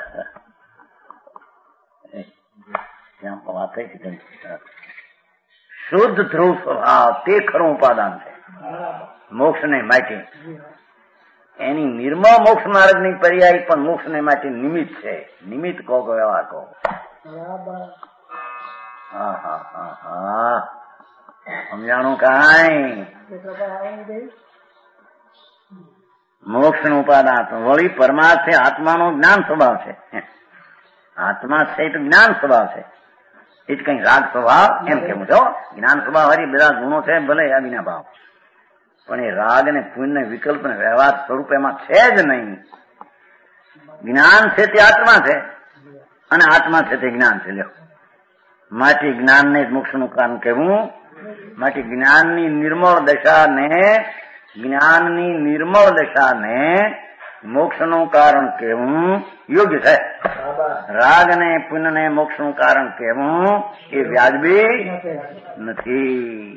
ત્યાં વાત થઈ હતી. શુદ્ધ ધ્રુવ સ્વભાવ તે ખરું ઉપાદાન છે મોક્ષને માટે. એની નિર્મળ મોક્ષ માર્ગની પર્યાય પણ મોક્ષને માટે નિમિત્ત છે. નિમિત્ત કહો વ્યવહાર કહો. સમજાણું કાંઈ? મોક્ષનું ઉપાદાન વળી પરમાર્થે આત્માનો જ્ઞાન સ્વભાવ છે. આત્મા છે તો જ્ઞાન સ્વભાવ છે. એ જ કઈ રાગ સ્વભાવ એમ કેવું છો. જ્ઞાન સ્વભાવ હરી બધા ગુણો છે ભલે અવિના ભાવ, પણ એ રાગ ને પુણ્ય વિકલ્પ ને વ્યવહાર સ્વરૂપ એમાં છે જ નહીં. જ્ઞાન છે તે આત્મા છે અને આત્મા છે તે જ્ઞાન છે. લ્યો, માટે જ્ઞાનને જ મોક્ષનું કારણ કહેવું. માટે જ્ઞાનની નિર્મળ દશાને મોક્ષનું કારણ કહેવું યોગ્ય છે. રાગ ને પુણ્ય ને મોક્ષનું કારણ કહેવું એ વ્યાજબી નથી.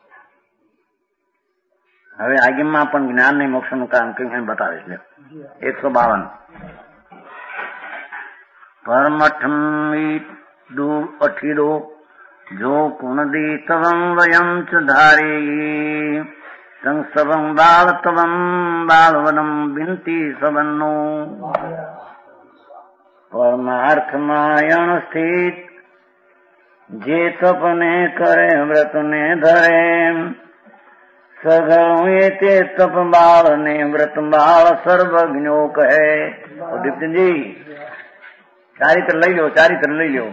હવે આગળમાં પણ જ્ઞાન ને મોક્ષનું કારણ કહ્યું એમ બતાવીશ. લે 152 પરમઠમ અઠીડો જો કુણદીતવં વયં ચ ધારેયી સંસવં બાળતવં બાળવનમ બિનતી સવન્નો પરમાર્થમાં સ્થિત જે તપને કરે વ્રતને ધરે સગણું તે તપ બાળ ને વ્રત બાળ સર્વજ્ઞો કહે. દીપ્તિજી ચારિત્ર લઈ લો, ચારિત્ર લઈ લો,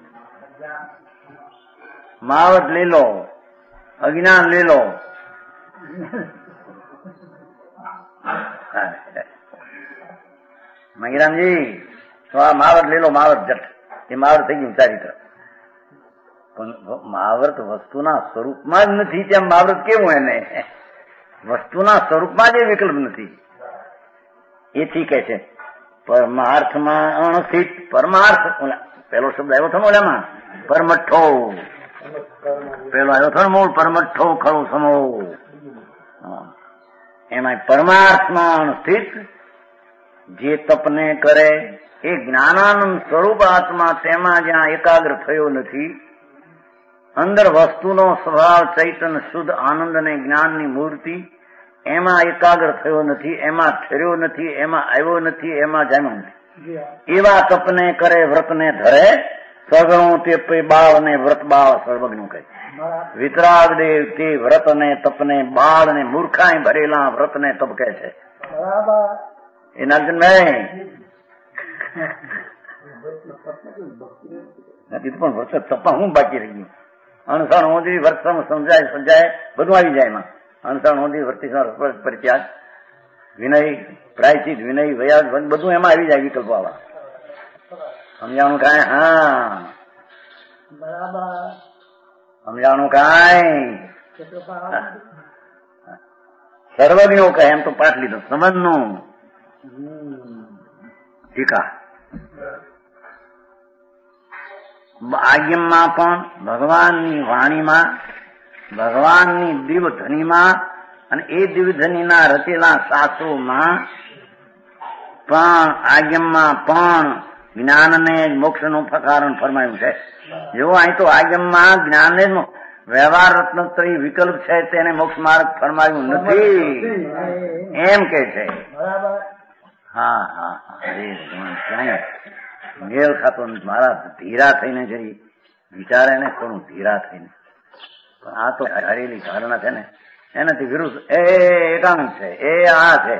માવત લઈ લો, અજ્ઞાન લઈ લો. મહિરામજી તો આ મહાવત લઈ લો, મહાવત જટ એ મહાવત થઈ ગયું ચારિત્ર. પણ મહાવત વસ્તુના સ્વરૂપમાં જ નથી, તેમ મહાવત કેવું? એને વસ્તુના સ્વરૂપમાં જ વિકલ્પ નથી. એથી કે છે પરમાર્થમાં અણસ્થિત. પરમાર્થ પેલો શબ્દ આવ્યો હતો ને ઓલામાં, પરમઠ્ઠો પેલો આવ્યો હતો ને મૂળ, પરમઠ્ઠો ખરો સમો. એમાં પરમાર્થમાં અણસ્થિત જે તપને કરે એ જ્ઞાનાનંદ સ્વરૂપ આત્મા, તેમાં જ્યાં એકાગ્ર થયો નથી, અંદર વસ્તુનો સ્વભાવ ચૈતન્ય શુદ્ધ આનંદ અને જ્ઞાનની મૂર્તિ, એમાં એકાગ્ર થયો નથી, એમાં ઠર્યો નથી, એમાં આવ્યો નથી, એમાં જામ્યો નથી. એવા તપને કરે વ્રતને ધરે સગણું તે બાળ ને વ્રત બાળ સર્વજ્ઞ કહે. વિતરાગ દેવ તે વ્રત ને તપને બાળ ને મૂર્ખાઈ ભરેલા વ્રત ને તપ કહે છે. એ નારજનભાઈ નથી પણ વ્રત તપમાં હું બાકી રહી ગયું. અણસણ હોદી વર્ત સમજાય સમજાય બધું આવી જાય એમાં. અણસણ હોદી વર્તી પરિત્યાગ, વિનય, પ્રાયચિત, વિનય, વયાગ બધું એમાં આવી જાય વિકલ્પો આવા. સમજાણું કાંઈ? હા બરાબર સમજાણું કાંઈ? સર્વજ્ઞો કહે એમ તો પાઠ લીધો સંબંધનું. ટીકા આજ્ઞમાં પણ ભગવાનની વાણીમાં, ભગવાનની દિવ્યધ્વનિમાં અને એ દિવ્યધ્વનિના રચેલા શાસ્ત્રોમાં પણ આજ્ઞમાં પણ જ્ઞાનને જ મોક્ષનું કારણ ફરમાયું છે. જો અહીં તો આજ્ઞમાં જ્ઞાનને જ વ્યવહાર રત્નત્રય વિકલ્પ છે, તેને મોક્ષ માર્ગ ફરમાયું નથી એમ કે છે. હા હા અરે ક્યાંય મેળ ખાતો મારા ધીરા થઈને જરી વિચારે ને થોડું ધીરા થઈને. પણ આ તો હારેલી ધારણા છે ને, એનાથી વિરુદ્ધ એ એકાંત છે, એ આ છે.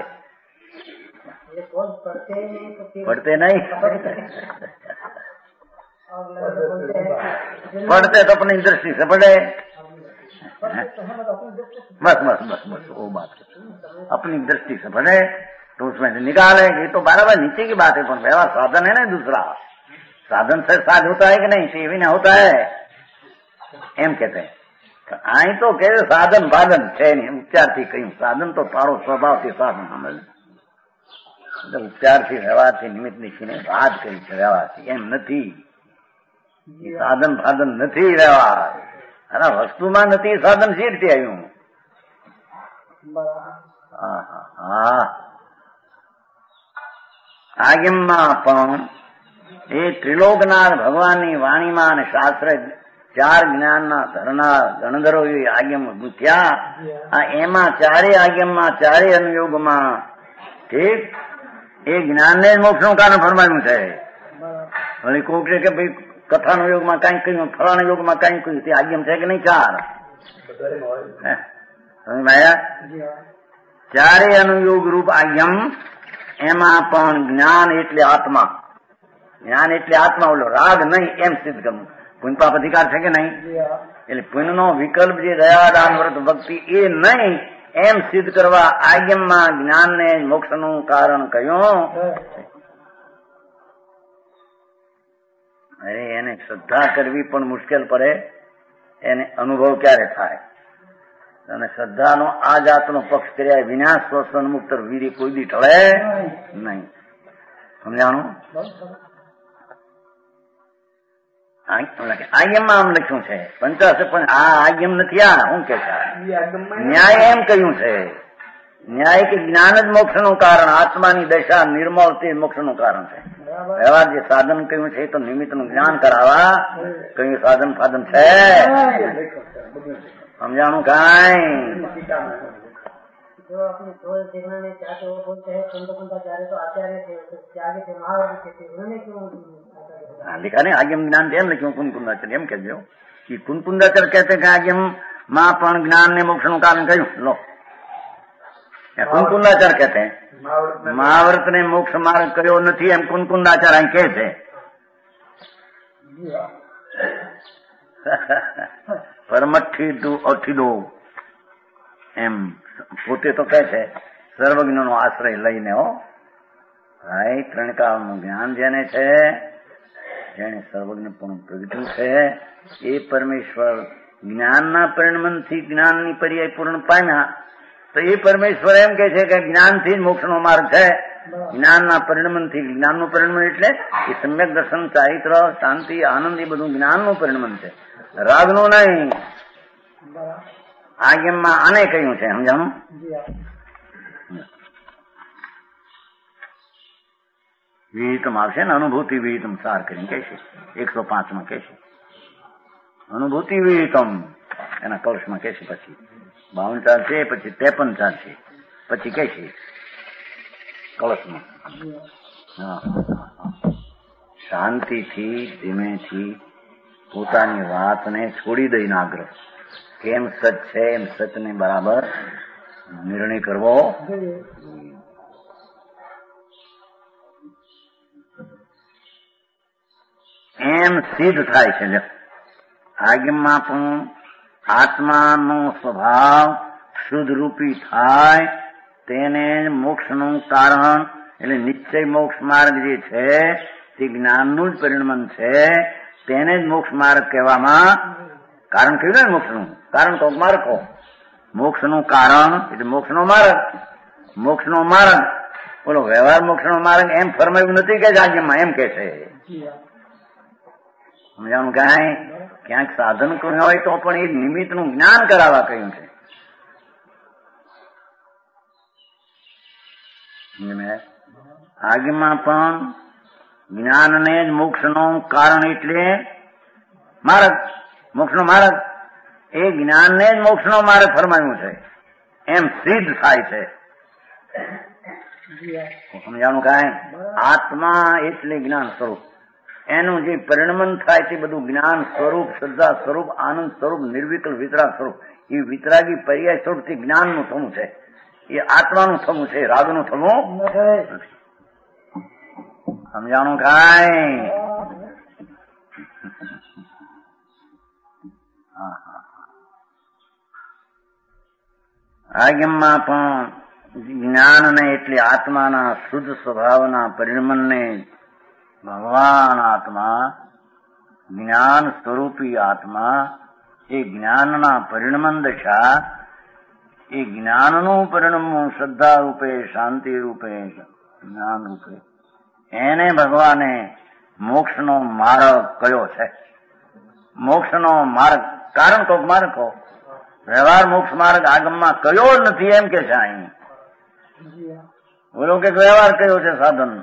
પડતે નહીં, પડતે તો अपनी दृष्टि से पढ़े. बस बस बस बस वो बात है, अपनी दृष्टि से पढ़े तो उसमें से निकाले. ये तो बराबर नीचे की बात है, पर व्यवहार साधन है ना दूसरा. साधन से साध होता है कि नहीं? टीवी ना होता है एम कहते हैं. आई तो कहे साधन बाधन है नहीं. उपचार थी कहीं साधन तो तारो स्वभाव थी साधन समझ. ઉપચાર થી વ્યવહાર થી નિમિત્ત ની વાત કરી છે. વ્યવહાર થી એમ નથી, સાધન સાધન નથી વ્યવહાર. અને વસ્તુમાં નથી સાધન સી રીતે આવ્યું? આજ્ઞમાં પણ એ ત્રિલોકના ભગવાનની વાણીમાં અને શાસ્ત્ર ચાર જ્ઞાનના ધરનાર ગણધરો એવી આજ્ઞમાં ગુંથ્યા. એમાં ચારે આજ્ઞમાં ચારે અનુયોગમાં ઠીક એ જ્ઞાનને જ મોક્ષનું કારણ ફરમાયું છે. વળી કોક છે કે ભાઈ કથાનો યોગમાં કઈ કહ્યું, ફલાણા યોગમાં કઈ કહ્યું, તે આજ્ઞમ છે કે નહીં? ચાર ચારે અનુયોગ રૂપ આજ્ઞમ. એમાં પણ જ્ઞાન એટલે આત્મા, જ્ઞાન એટલે આત્મા, ઓલો રાગ નહીં એમ સિદ્ધ કરવું. પુણ્ય પાપ અધિકાર છે કે નહીં? એટલે પુણ્યનો વિકલ્પ જે દયા દાન વ્રત ભક્તિ એ નહીં એમ સિદ્ધ કરવા આજ્ઞમાં જ્ઞાનને મોક્ષનું કારણ કહ્યું. અરે એને શ્રદ્ધા કરવી પણ મુશ્કેલ પડે. એને અનુભવ ક્યારે થાય? અને શ્રદ્ધાનો આ જાતનો પક્ષ કર્યા વિના સ્વસન મુક્ત વીરી કોઈ દી ઢળે નહીં. સમજાણું? આજ્ઞમાં આમ લખ્યું છે પંચાશે, પણ આ આજ્ઞમ નથી. આ શું કે છે? ન્યાય એમ કહ્યું છે. ન્યાય કે જ્ઞાન જ મોક્ષનું કારણ, આત્માની દશા નિર્મળ તે મોક્ષનું કારણ છે. વ્યવહાર જે સાધન કહ્યું છે એ તો નિમિત્તનું જ્ઞાન કરાવવા કયું સાધન ફાધન છે સમજાણું કાંઈ जो अपने थोड़े देखने में चाहते वो बोलते हैं कुंदाचार्य तो आचार्य थे उसके आगे थे महावीर थे उन्होंने क्यों लिखा नहीं आगे ज्ञान थे एम क्यों कुंदाचार्य एम कहते कि कुंदाचार्य कहते हैं आगे માં પણ જ્ઞાન ને મોક્ષ નું કારણ કહ્યું લો કુંકુંદાચાર कहते हैं મહાવ્રત ને મોક્ષ માર્ગ કર્યો નથી એમ કુંકુંદાચાર અહીં કહે છે પરમઠી અઠીડો એમ પોતે તો કહે છે સર્વજ્ઞ નો આશ્રય લઈને હો ભાઈ ત્રણ કાળ નું જ્ઞાન જેને છે જેને સર્વજ્ઞ પણ પ્રગટ્યું છે એ પરમેશ્વર જ્ઞાનના પરિણમનથી જ્ઞાનની પર્યાય પૂર્ણ પામ્યા તો એ પરમેશ્વર એમ કે છે કે જ્ઞાનથી જ મોક્ષનો માર્ગ છે જ્ઞાનના પરિણમનથી જ્ઞાનનું પરિણમન એટલે એ સમ્યક દર્શન ચારિત્ર શાંતિ આનંદ એ બધું જ્ઞાનનું પરિણમન છે રાગનું નહીં આજ્ઞામાં આને કહ્યું છે સમજાણું વિહિતમ આવશે ને અનુભૂતિ વિહિતમ સાર કરીને કહેશે 105 માં કહેશે અનુભૂતિ વિહિતમ એના કૌશમાં કહેશે પછી 52 ચાલશે પછી 53 ચાલશે પછી કહેશે કળશમાં શાંતિથી ધીમેથી પોતાની વાતને છોડી દઈને આગ્રહ કેમ સચ છે એમ સચને બરાબર નિર્ણય કરવો એમ સિદ્ધ થાય છે આજ્ઞામાં પણ આત્માનો સ્વભાવ શુદ્ધ રૂપી થાય તેને મોક્ષનું કારણ એટલે નિશ્ચય મોક્ષ માર્ગ જે છે તે જ્ઞાનનું જ પરિણમન છે તેને જ મોક્ષ માર્ગ કહેવામાં કારણ કહ્યું ને મોક્ષનું કારણ તો માર્ગ મોક્ષનું કારણ એટલે મોક્ષનો માર્ગ બોલો વ્યવહાર મોક્ષનો માર્ગ એમ ફરમાયું નથી કે આજ્ઞામાં એમ કે છે સમજાણું કાંઈ ક્યાંક સાધન કહ્યું હોય તો પણ એ નિમિત્તનું જ્ઞાન કરાવવા કહ્યું છે આજ્ઞામાં પણ જ્ઞાનને જ મોક્ષનું કારણ એટલે માર્ગ મોક્ષનો માર્ગ એ જ્ઞાનને જ મોક્ષનો માર્ગ ફરમાયું છે એમ સિદ્ધ થાય છે સમજાણું કાંઈ આત્મા એટલે જ્ઞાન સ્વરૂપ એનું જે પરિણમન થાય તે બધું જ્ઞાન સ્વરૂપ શ્રદ્ધા સ્વરૂપ આનંદ સ્વરૂપ નિર્વિકલ્પ વિતરાગ સ્વરૂપ એ વિતરાગી પર્યાય સ્વરૂપથી જ્ઞાનનું થવું છે એ આત્માનું થવું છે રાગનું થવું સમજાણું કાંઈ આજ્ઞામાં પણ જ્ઞાનને એટલે આત્માના શુદ્ધ સ્વભાવના પરિણમનને ભગવાન આત્મા જ્ઞાન સ્વરૂપી આત્મા એ જ્ઞાનના પરિણમન દશા એ જ્ઞાનનું પરિણમવું શ્રદ્ધા રૂપે શાંતિ રૂપે જ્ઞાન રૂપે એને ભગવાને મોક્ષનો માર્ગ કયો છે મોક્ષનો માર્ગ કારણ તો માર્ગ કહો વ્યવહાર મોક્ષ માર્ગ આગમમાં કયો નથી એમ કે છે અહીં બોલો કે વ્યવહાર કયો છે સાધન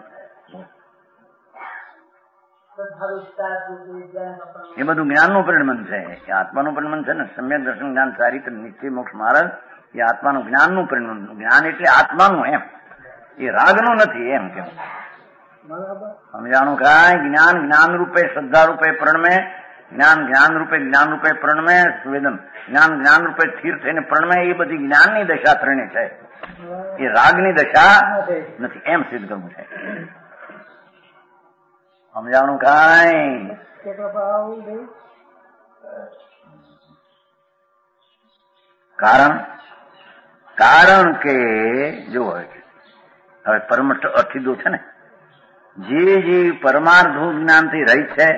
એ બધું જ્ઞાનનું પરિણમન છે એ આત્માનું પરિણમન છે ને સમ્યક દર્શન જ્ઞાન ચારિત્ર નિશ્ચય મોક્ષ માર્ગ એ આત્માનું જ્ઞાનનું પરિણમન જ્ઞાન એટલે આત્માનું એમ એ રાગનું નથી એમ કેમ સમજાણું કાંઈ જ્ઞાન જ્ઞાન રૂપે શ્રદ્ધા રૂપે પ્રણમે જ્ઞાન રૂપે પ્રણમે સંવેદન જ્ઞાન રૂપે સ્થિર થઈને પ્રણમે એ બધી જ્ઞાનની દશા ત્રણે છે એ રાગની દશા નથી એમ સિદ્ધ કરવું છે સમજાણું કાંઈ કારણ કે જો હવે પરમઠ અઠીદો છે ને જે પરમાર્થભૂત જ્ઞાનથી રહિત છે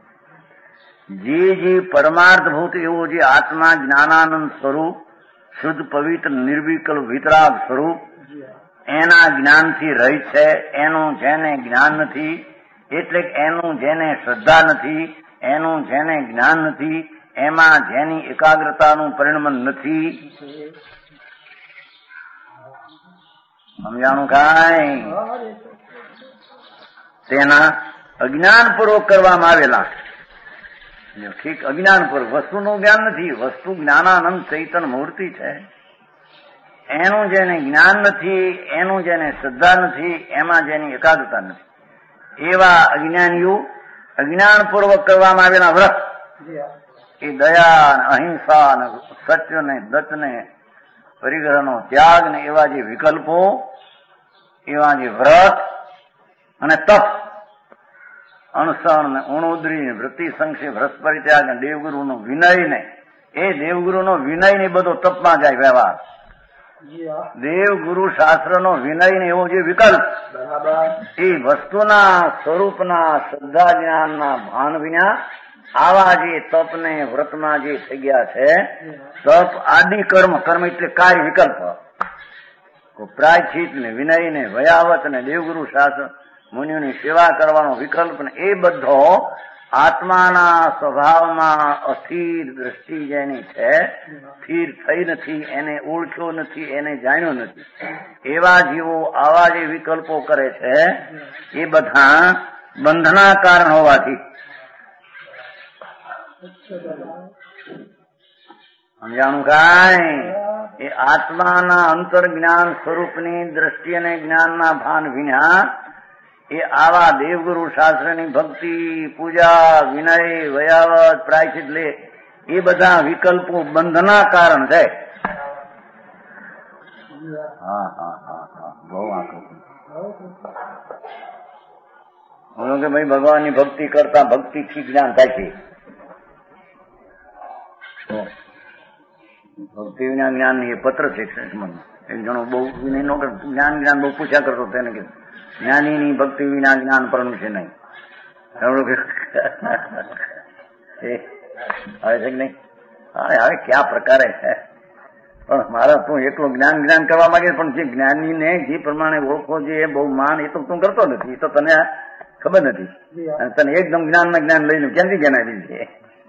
જે પરમાર્થભૂત એવો જે આત્મા જ્ઞાનાનંદ સ્વરૂપ શુદ્ધ પવિત્ર નિર્વિકલ્પ વિતરાગ સ્વરૂપ એના જ્ઞાનથી રહિત છે એનું જેને જ્ઞાન નથી એટલે એનું જેને શ્રદ્ધા નથી એનું જેને જ્ઞાન નથી એમાં જેની એકાગ્રતાનું પરિણમન નથી સમજાણું કાંઈ તેના અજ્ઞાનપૂર્વક કરવામાં આવેલા. ઠીક, અજ્ઞાનપૂર્વક વસ્તુનું જ્ઞાન નથી, વસ્તુ જ્ઞાનાનંદ ચૈતન મૂર્તિ છે. એનું જેને જ્ઞાન નથી, એનું જેને શ્રદ્ધા નથી, એમાં જેની એકાગ્રતા નથી, એવા અજ્ઞાનીઓ અજ્ઞાનપૂર્વક કરવામાં આવેલા વ્રત, એ દયા, અહિંસા, સત્ય ને દત્ત ને પરિગ્રહનો ત્યાગ ને એવા જે વિકલ્પો, એવા જે વ્રત અને તપ, અણસણ ને ઉણોદરી, વૃત્તિ સંક્ષેપ, રસ પરિત્યાગ ને દેવગુરુનો વિનય ને, એ દેવગુરુનો વિનય ને બધો તપમાં જાય વ્યવહાર. દેવગુરુ શાસ્ત્રનો વિનય ને એવો જે વિકલ્પ, એ વસ્તુના સ્વરૂપના શ્રદ્ધા જ્ઞાનના ભાન વિના આવા જે તપ ને વ્રતમાં જે થઈ ગયા છે, તપ આદિ કર્મ, કર્મ એટલે કાર્ય વિકલ્પ, પ્રાયશ્ચિત ને વિનય ને વયાવત ને દેવગુરુ શાસ્ત્ર મુનિઓની સેવા કરવાનો વિકલ્પ ને એ બધો આત્માના સ્વભાવમાં અસ્થિર દ્રષ્ટિ જેની છે, સ્થિર થઈ નથી, એને ઓળખ્યો નથી, એને જાણ્યો નથી, એવા જીવો આવા જે વિકલ્પો કરે છે, એ બધા બંધના કારણ હોવાથી. સમજાણું કાંઈ? એ આત્માના અંતર જ્ઞાન સ્વરૂપની દ્રષ્ટિ અને જ્ઞાનના ભાન વિના એ આવા દેવગુરુ શાસ્ત્રની ભક્તિ, પૂજા, વિનય, વયાવત, પ્રાયશ્ચિત લે, એ બધા વિકલ્પો બંધના કારણ છે. હા હા હા હા, બહુ આખું કે ભાઈ ભગવાનની ભક્તિ કરતા ભક્તિથી જ્ઞાન થાય છે. ભક્તિ વિના જ્ઞાન ની એ પત્ર છે. એક જણો બહુ જ્ઞાન બહુ પૂછ્યા કરતો, તેને કીધું જ્ઞાનીની ભક્તિ વિના જ્ઞાન પરનું છે નહીં. આવે છે કે નહીં? હવે કયા પ્રકારે છે? પણ મારા તું એકલો જ્ઞાન કરવા માંગે, પણ જે જ્ઞાનીને જે પ્રમાણે ઓળખો, જે બહુ માન, એ તો તું કરતો નથી. એ તો તને ખબર નથી. અને તને એકદમ જ્ઞાનમાં જ્ઞાન લઈને ક્યાંથી જણાવી છે?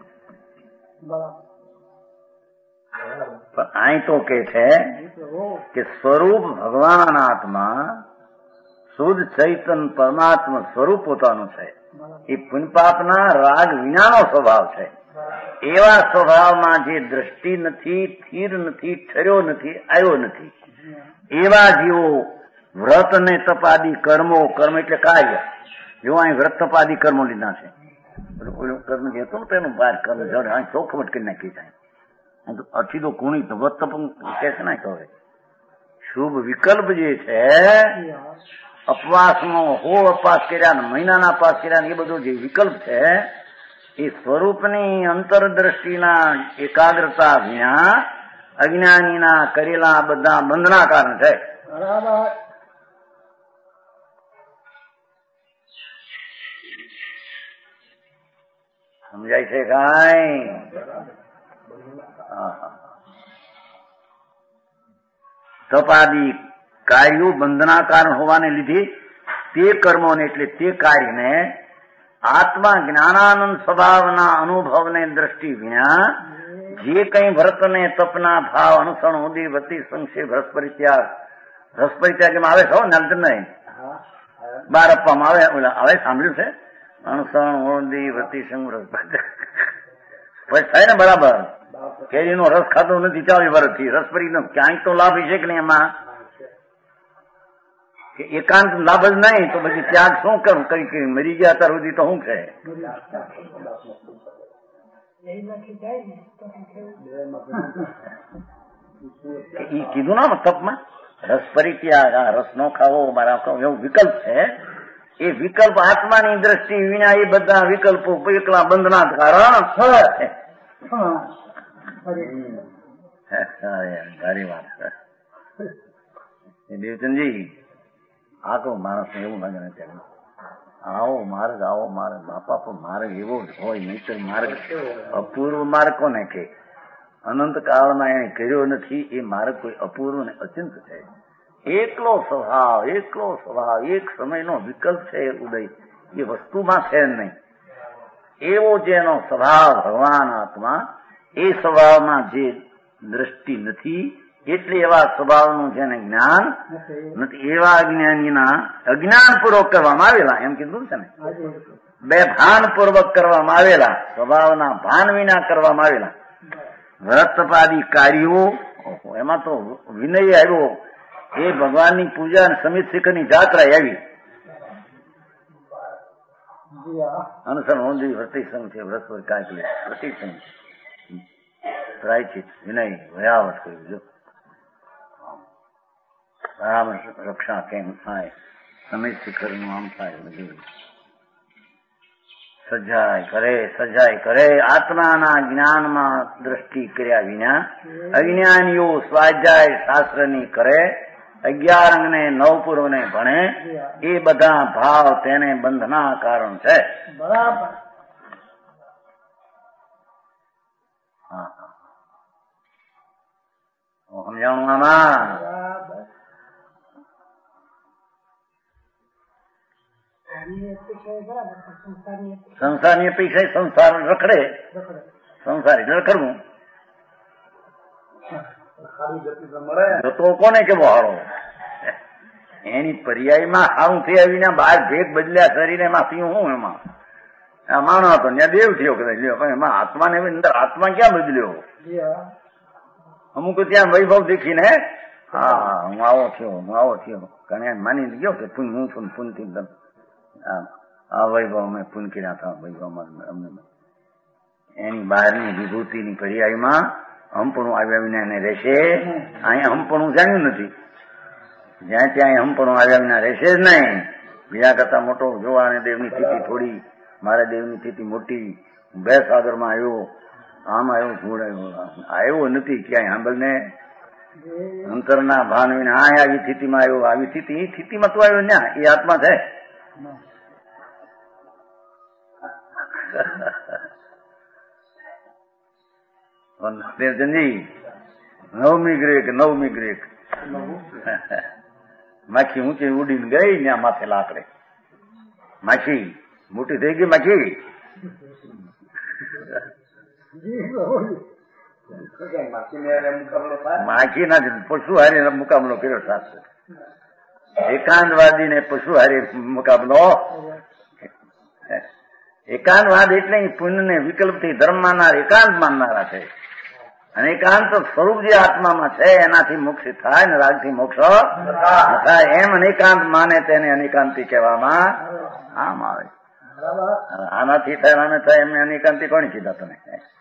પણ અહીં તો કે છે કે સ્વરૂપ ભગવાન આત્મા શુદ્ધ ચૈતન પરમાત્મા સ્વરૂપ પોતાનું છે. એ પુણ્યપાપના રાગ વિનાનો સ્વભાવ છે. એવા સ્વભાવમાં જે દ્રષ્ટિ નથી, સ્થિર નથી, ઠર્યો નથી, આવ્યો નથી, એવા જીવો વ્રત ને તપાદી કર્મો, કર્મ એટલે કાર્ય, જો અહીં વ્રત તપાદી કર્મો લીધા છે, કર્મ જે હતું તેનું બહાર કર્મ જડ અહીં ચોખવટ કરી નાખી જાય. અચીદો કુણી તો વ્રત તપ કે છે ને, કહે શુભ વિકલ્પ જે છે, અપવાસનો હોળ અપવાસ કર્યા, મહિનાના અપવાસ કર્યા, એ બધો જે વિકલ્પ છે, એ સ્વરૂપની અંતરદ્રષ્ટિના એકાગ્રતા વિના અજ્ઞાનીના કરેલા બધા બંધના કારણ છે. સમજાય છે કાંઈ? તપાદી કાર્યો બંધના કારણ હોવાને લીધે તે કર્મોને એટલે તે કાર્યને આત્મા જ્ઞાનાનંદ સ્વભાવના અનુભવને દ્રષ્ટિ વિના જે કઈ વ્રતને તપના ભાવ અનુસરણ ઉદી વતી સંક્ષેપ રસ પરિત્યાગમાં આવે છે નાલચંદ નહીં બહાર આપવામાં આવે સાંભળ્યું છે? અનુસરણ ઉદી વતી સંગ રસ પછી થાય ને બરાબર. કેરીનો રસ ખાતો નથી 40 વર્ષથી, રસ પરી ક્યાંય તો લાભ છે કે નહીં એમાં? એકાંત લાભ જ નહીં તો પછી ત્યાગ શું કરું કરી મરી ગયા અત્યાર સુધી તો શું છે? એ કીધું ના તપમાં રસ પરિત્યાગ, રસ નો ખાવો, મારા એવો વિકલ્પ છે. એ વિકલ્પ આત્માની દ્રષ્ટિ વિના એ બધા વિકલ્પો એકલા બંધના કારણ છે. સારી વાત. દેવચંદજી, આ તો માણસ એવું લાગે ને ત્યારે આવો માર્ગ બાપા પણ માર્ગ એવો જ હોય, નહીતર માર્ગ અપૂર્વ માર્ગ કોને કે અનંત કાળમાં એને કર્યો નથી. એ માર્ગ કોઈ અપૂર્વ ને અચિંત છે. એકલો સ્વભાવ, એક સમયનો વિકલ્પ છે ઉદય, એ વસ્તુમાં છે નહીં. એવો જેનો સ્વભાવ ભગવાન આત્મા, એ સ્વભાવમાં જે દ્રષ્ટિ નથી, એટલે એવા સ્વભાવનું જેને જ્ઞાન નથી એવા અજ્ઞાનીના અજ્ઞાનપૂર્વક કરવામાં આવેલા એમ કીધું છે ને, બેભાનપૂર્વક કરવામાં આવેલા, સ્વભાવના ભાન વિના કરવામાં આવેલા વ્રતપાદી કાર્યો, એમાં તો વિનય આવ્યો, એ ભગવાનની પૂજા અને સમિત શિખરની જાત્રા આવી. અનુસરણ હોંદી પ્રતિસંગ છે, વ્રત કાંઈ પ્રતિસંગ પ્રાયચિત વિનય ભયાવટ કર્યું. જો રામ રક્ષા કેમ થાય, સમિત શિખરનું આમ થાય, બધું સજાય કરે આત્માના જ્ઞાનમાં દ્રષ્ટિ કર્યા વિના અજ્ઞાનીઓ સ્વાધ્યાય શાસ્ત્રની કરે, 11 અંગને 9 પૂર્વને ભણે, એ બધા ભાવ તેને બંધના કારણ છે. બરાબર. સમજાણું આમાં? સંસારની અપેક્ષા સંસાર રખડે, સંસારી રખડવું તો કોને કેવો હારો? એની પર્યાયમાં આવું થઈ આવીને બહાર ભેગ બદલ્યા શરીર એમાં થયું હું એમાં માનો હતો ત્યાં દેવ થયો કદાચ લ્યો, પણ એમાં આત્માને અંદર આત્મા ક્યાં બદલ્યો? અમુક ત્યાં વૈભવ દેખીને હા હું આવો થયો કને માની ગયો કે પુન હું છું, પુનથી આ વૈભવ અમે પુન કર્યા હતા વૈભવમાં અમને. એની બહારની વિભૂતિની પર્યાયમાં હમપણું આવ્યા વિના એને રહેશે. અહીંયા હમપણું જાણ્યું નથી, જ્યાં ત્યાં હમપણું આવ્યા વિના રહેશે જ નહીં. બીજા કરતા મોટો જોવા અને દેવની સ્થિતિ થોડી, મારા દેવની સ્થિતિ મોટી, બે સાગરમાં આવ્યો, આમ આવ્યો, ધૂળ આવ્યો નથી ક્યાંય સાંભળને. અંતરના ભાન વિના આવી સ્થિતિમાં આવ્યો, આવી સ્થિતિ એ સ્થિતિમાં તું આવ્યો ન્યા, એ આત્મા છે. દેવચંદજી નવમી ગ્રેક માખી ઊંચી ઉડીને ગઈ ત્યાં માથે લાકડે, માખી મોટી થઈ ગઈ, માખી ના પશુ હારી મુકાબલો કર્યો શાસ્ત્ર. એકાંતવાદી ને પશુ હારી મુકાબલો. એકાંતવાદ એટલે પુણ્ય ને વિકલ્પ થી ધર્મ માનનાર એકાંત માનનારા છે, અને એકાંત સ્વરૂપ જે આત્મામાં છે એનાથી મોક્ષ થાય ને રાગથી મોક્ષ થાય. એમ અનેકાંત માને તેને અનેકાંતિ કહેવામાં આમ આવે. આનાથી થાય આને થાય એમને અનેકાંતિ કોણ કીધા તમે?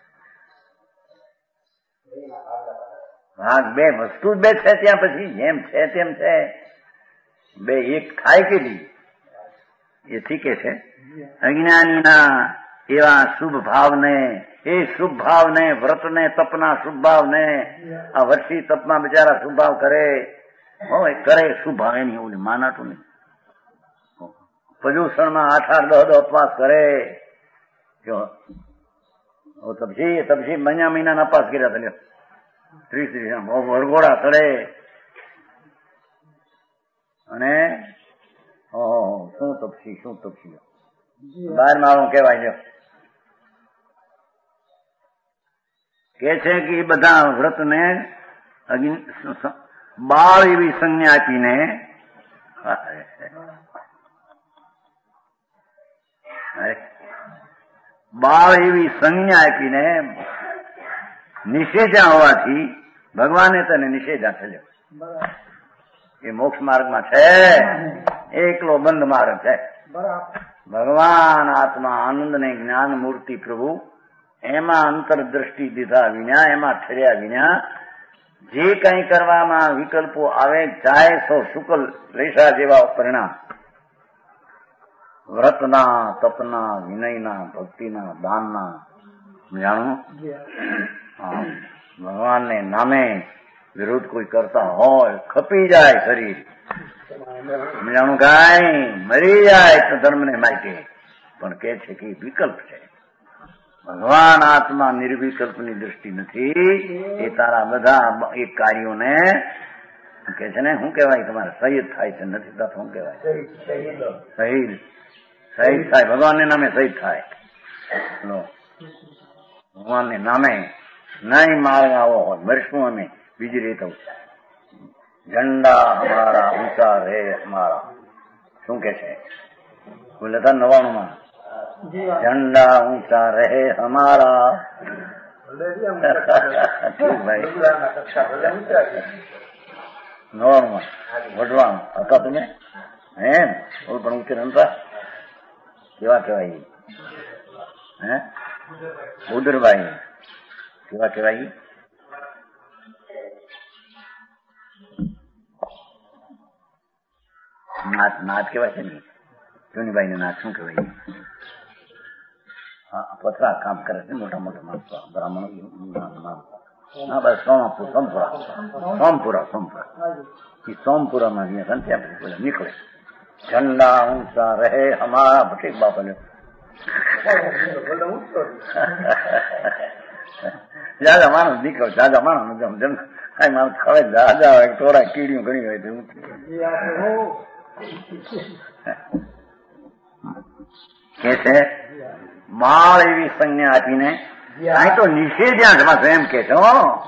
ભાગ બે વસ્તુ જ બે છે, ત્યાં પછી જેમ છે તેમ છે, બે એક થાય કે નહીં એ ઠીકે છે. અજ્ઞાનીના એવા શુભ ભાવને, એ શુભ ભાવને વ્રતને તપના શુભ ભાવને, આ વર્ષી તપમાં બિચારા શુભ ભાવ કરે શુભ ભાવ એની ઓલી માનાતું નહીં. પ્રદૂષણમાં 8-8, 10 ઉપવાસ કરે, તપસી મહિના અપાસ કર્યા હતા, 30 વરઘોડા ચડે, અને શું તપસી 12 આવું કેવાય કે છે કે એ બધા વ્રતને બાળ એવી સંજ્ઞા આપીને નિષેધા હોવાથી ભગવાને તને નિષેધા થયો. એ મોક્ષ માર્ગમાં છે, એકલો બંધ માર્ગ છે. ભગવાન આત્મા આનંદ ને જ્ઞાન મૂર્તિ પ્રભુ એમાં અંતરદ્રષ્ટિ દીધા વિના, એમાં ઠર્યા વિના જે કંઈ કરવામાં વિકલ્પો આવે જાય તો શુકલ રેશા જેવા પરિણામ વ્રતના, તપના, વિનયના, ભક્તિના, દાનના જાણો. ભગવાનને નામે વિરોધ કોઈ કરતા હોય ખપી જાય શરીર, જાણું કાંઈ મરી જાય તો ધર્મને માટે, પણ કે છે કે વિકલ્પ છે. ભગવાન આત્મા નિર્વિકલ્પની દ્રષ્ટિ નથી. એ તારા બધા એ કાર્યોને કે છે ને શું કહેવાય તમારે શહીદ થાય છે, નથી થતા શું કહેવાય? શહીદ થાય. ભગવાનને નામે શહીદ થાય. ભગવાનને નામે નહીં માર્ગ આવો હોય મરશું અમે, બીજી રીત ઝંડા હમારા ઊંચા રહે હમારા. શું કે છે? બોલે હતા 99 માં ઝંડા ઊંચા રહે હમારા. ભાઈ 99 માં વઢવાનું હતા તમે હે ઓલ પણ ઊંચે રમતા કેવા કહેવાય હે ઉદરભાઈ કેવા કહેવાય નાત નાત કેવાય છે ને જોનીભાઈ ને નાત શું કહેવાય? હા પથરા કામ કરે છે મોટા મોટા માણસો બ્રાહ્મણો. હા બસ સોમપુરા એ સોમપુરામાં સંત્યા નીકળે ઝંડા ઊંચા રહે હમારા ભટીક બાપા જાજા માણસ નીકળે જાજા માણસ માણસ ખવે જાજા હોય થોડા કીડીઓ ઘણી હોય કે છે બાળ એવી સંજ્ઞા આપીને અહીં તો નિષેધ્યા એમ કે છે.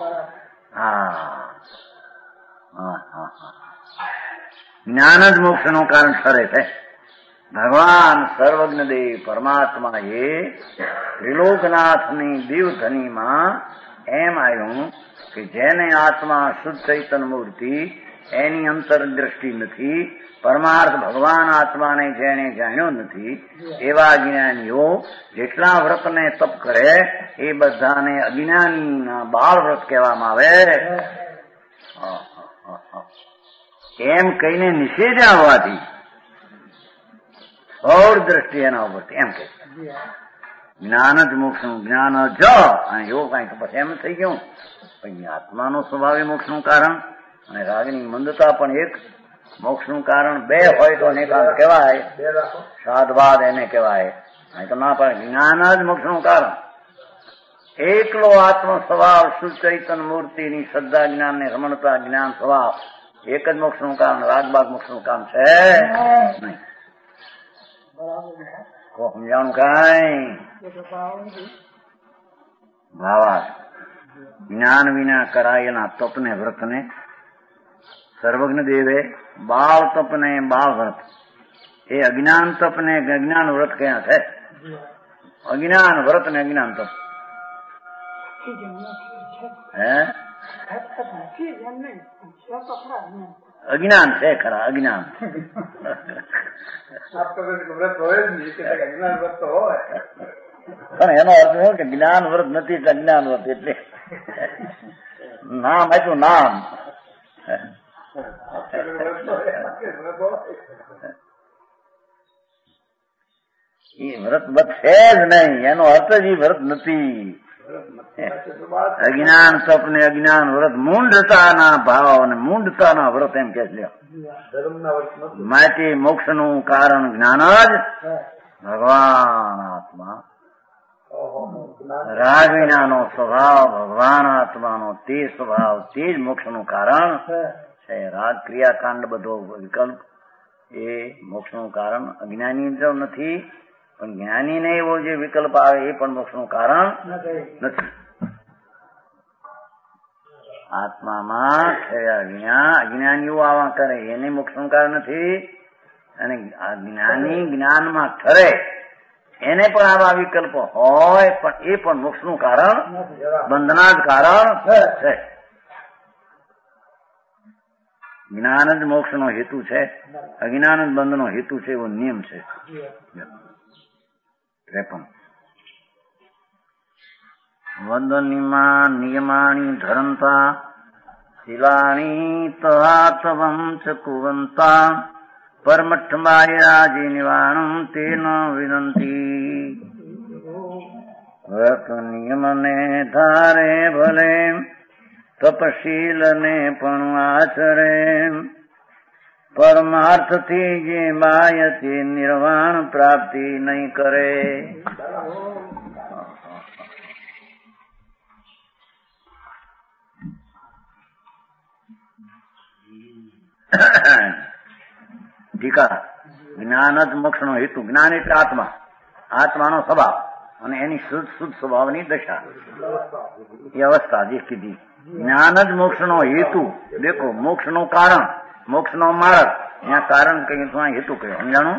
જ્ઞાન જ મોક્ષ નું કારણ ઠરે છે. ભગવાન સર્વજ્ઞ દેવ પરમાત્મા એ ત્રિલોકનાથની દીવધનીમાં એમ આવ્યું કે જેને આત્મા શુદ્ધ ચૈતન્ય મૂર્તિ એની અંતરદ્રષ્ટિ નથી, પરમાર્થ ભગવાન આત્માને જેને જાણ્યો નથી એવા જ્ઞાનીઓ જેટલા વ્રતને તપ કરે એ બધાને અજ્ઞાનીના બાળ વ્રત કહેવામાં આવે. એમ કહીને નિષેધ્યા હોવાથી ઓર દ્રષ્ટિ એના ઉપરથી એમ કે જ્ઞાન જ મોક્ષનું જ્ઞાન જ એવું કઈ પછી એમ થઈ ગયું. આત્માનો સ્વભાવ એ મોક્ષનું કારણ અને રાગની મંદતા પણ એક મોક્ષનું કારણ. બે હોય તો અનેકાંત કહેવાય, સાધવાદ એને કહેવાય. અહીં તો ના પડે જ્ઞાન જ મોક્ષનું કારણ. એકલો આત્મ સ્વભાવ શુદ્ધ ચૈતન્ય મૂર્તિની શ્રદ્ધા જ્ઞાન ને રમણતા જ્ઞાન સ્વભાવ એક જ મોક્ષનું કારણ. રાગબાગ મોક્ષનું કામ છે નહીં. સમજાણું કઈ ભાવાર્થ જ્ઞાન વિના કરાયેલા તપને વ્રતને સર્વજ્ઞ દેવે બાળ તપને બાળ વ્રત એ અજ્ઞાન તપને અજ્ઞાન વ્રત ક્યાં છે? અજ્ઞાન વ્રત ને અજ્ઞાન તપ હે અજ્ઞાન છે ખરા અજ્ઞાન. પણ એનો અર્થ શું કે જ્ઞાન વ્રત નથી એટલે અજ્ઞાન વ્રત એટલે નામ આપ્યું નામ. એ વ્રત બત છે જ નહીં, એનો અર્થ જ એ વ્રત નથી. અજ્ઞાન તપ ને અજ્ઞાન વ્રત મૂંઢતાના ભાવ અને મૂંઢતાના વ્રત એમ કે છે. માટે મોક્ષનું કારણ જ્ઞાન જ ભગવાન આત્મા. રાગ વિનાનો સ્વભાવ ભગવાન આત્માનો તે સ્વભાવ તે જ મોક્ષનું કારણ છે. રાગ ક્રિયાકાંડ બધો વિકલ્પ એ મોક્ષનું કારણ અજ્ઞાની નથી, પણ જ્ઞાનીને એવો જે વિકલ્પ આવે એ પણ મોક્ષનું કારણ નથી. આત્મામાં થયા વિના અજ્ઞાનીઓ આવા કરે એને મોક્ષનું કારણ નથી, અને જ્ઞાની જ્ઞાનમાં ઠરે એને પણ આવા વિકલ્પો હોય પણ એ પણ મોક્ષનું કારણ બંધના જ કારણ છે. જ્ઞાન જ મોક્ષનો હેતુ છે, અજ્ઞાન જ બંધનો હેતુ છે એવો નિયમ છે. 53 વદનિમા નિયમાણી ધરંતા શિલાણી તહાતવં ચ કુવંતા પરમઠ્ઠમાયાજી નિવાણં તેન વિનંતી. વ્રત નિયમને ધારે ભલે તપશીલને પણ આચરે પરમાર્થથી જે માયથી નિર્વાણ પ્રાપ્તિ નહીં કરે. ટીકા જ્ઞાન જ મોક્ષનો હેતુ. જ્ઞાન એટલે આત્મા, આત્માનો સ્વભાવ અને એની શુદ્ધ સ્વભાવની દશા એ અવસ્થા જે કીધી જ્ઞાન જ મોક્ષનો હેતુ. દેખો, મોક્ષનું કારણ, મોક્ષનો માર્ગ, ત્યાં કારણ કહ્યું તો હેતુ કહ્યું. સમજાણું?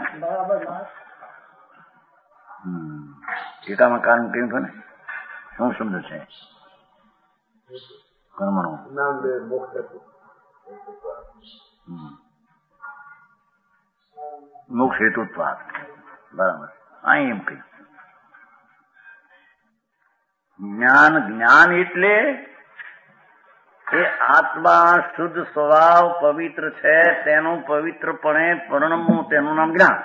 ટીકામાં કારણ કહ્યું હતું ને, શું શબ્દ છે? કર્મનું મોક્ષ હેતુત્વાદ. બરાબર. અહીં એમ કહ્યું જ્ઞાન. જ્ઞાન એટલે એ આત્મા શુદ્ધ સ્વભાવ પવિત્ર છે તેનું પવિત્રપણે પરિણમવું, તેનું નામ જ્ઞાન.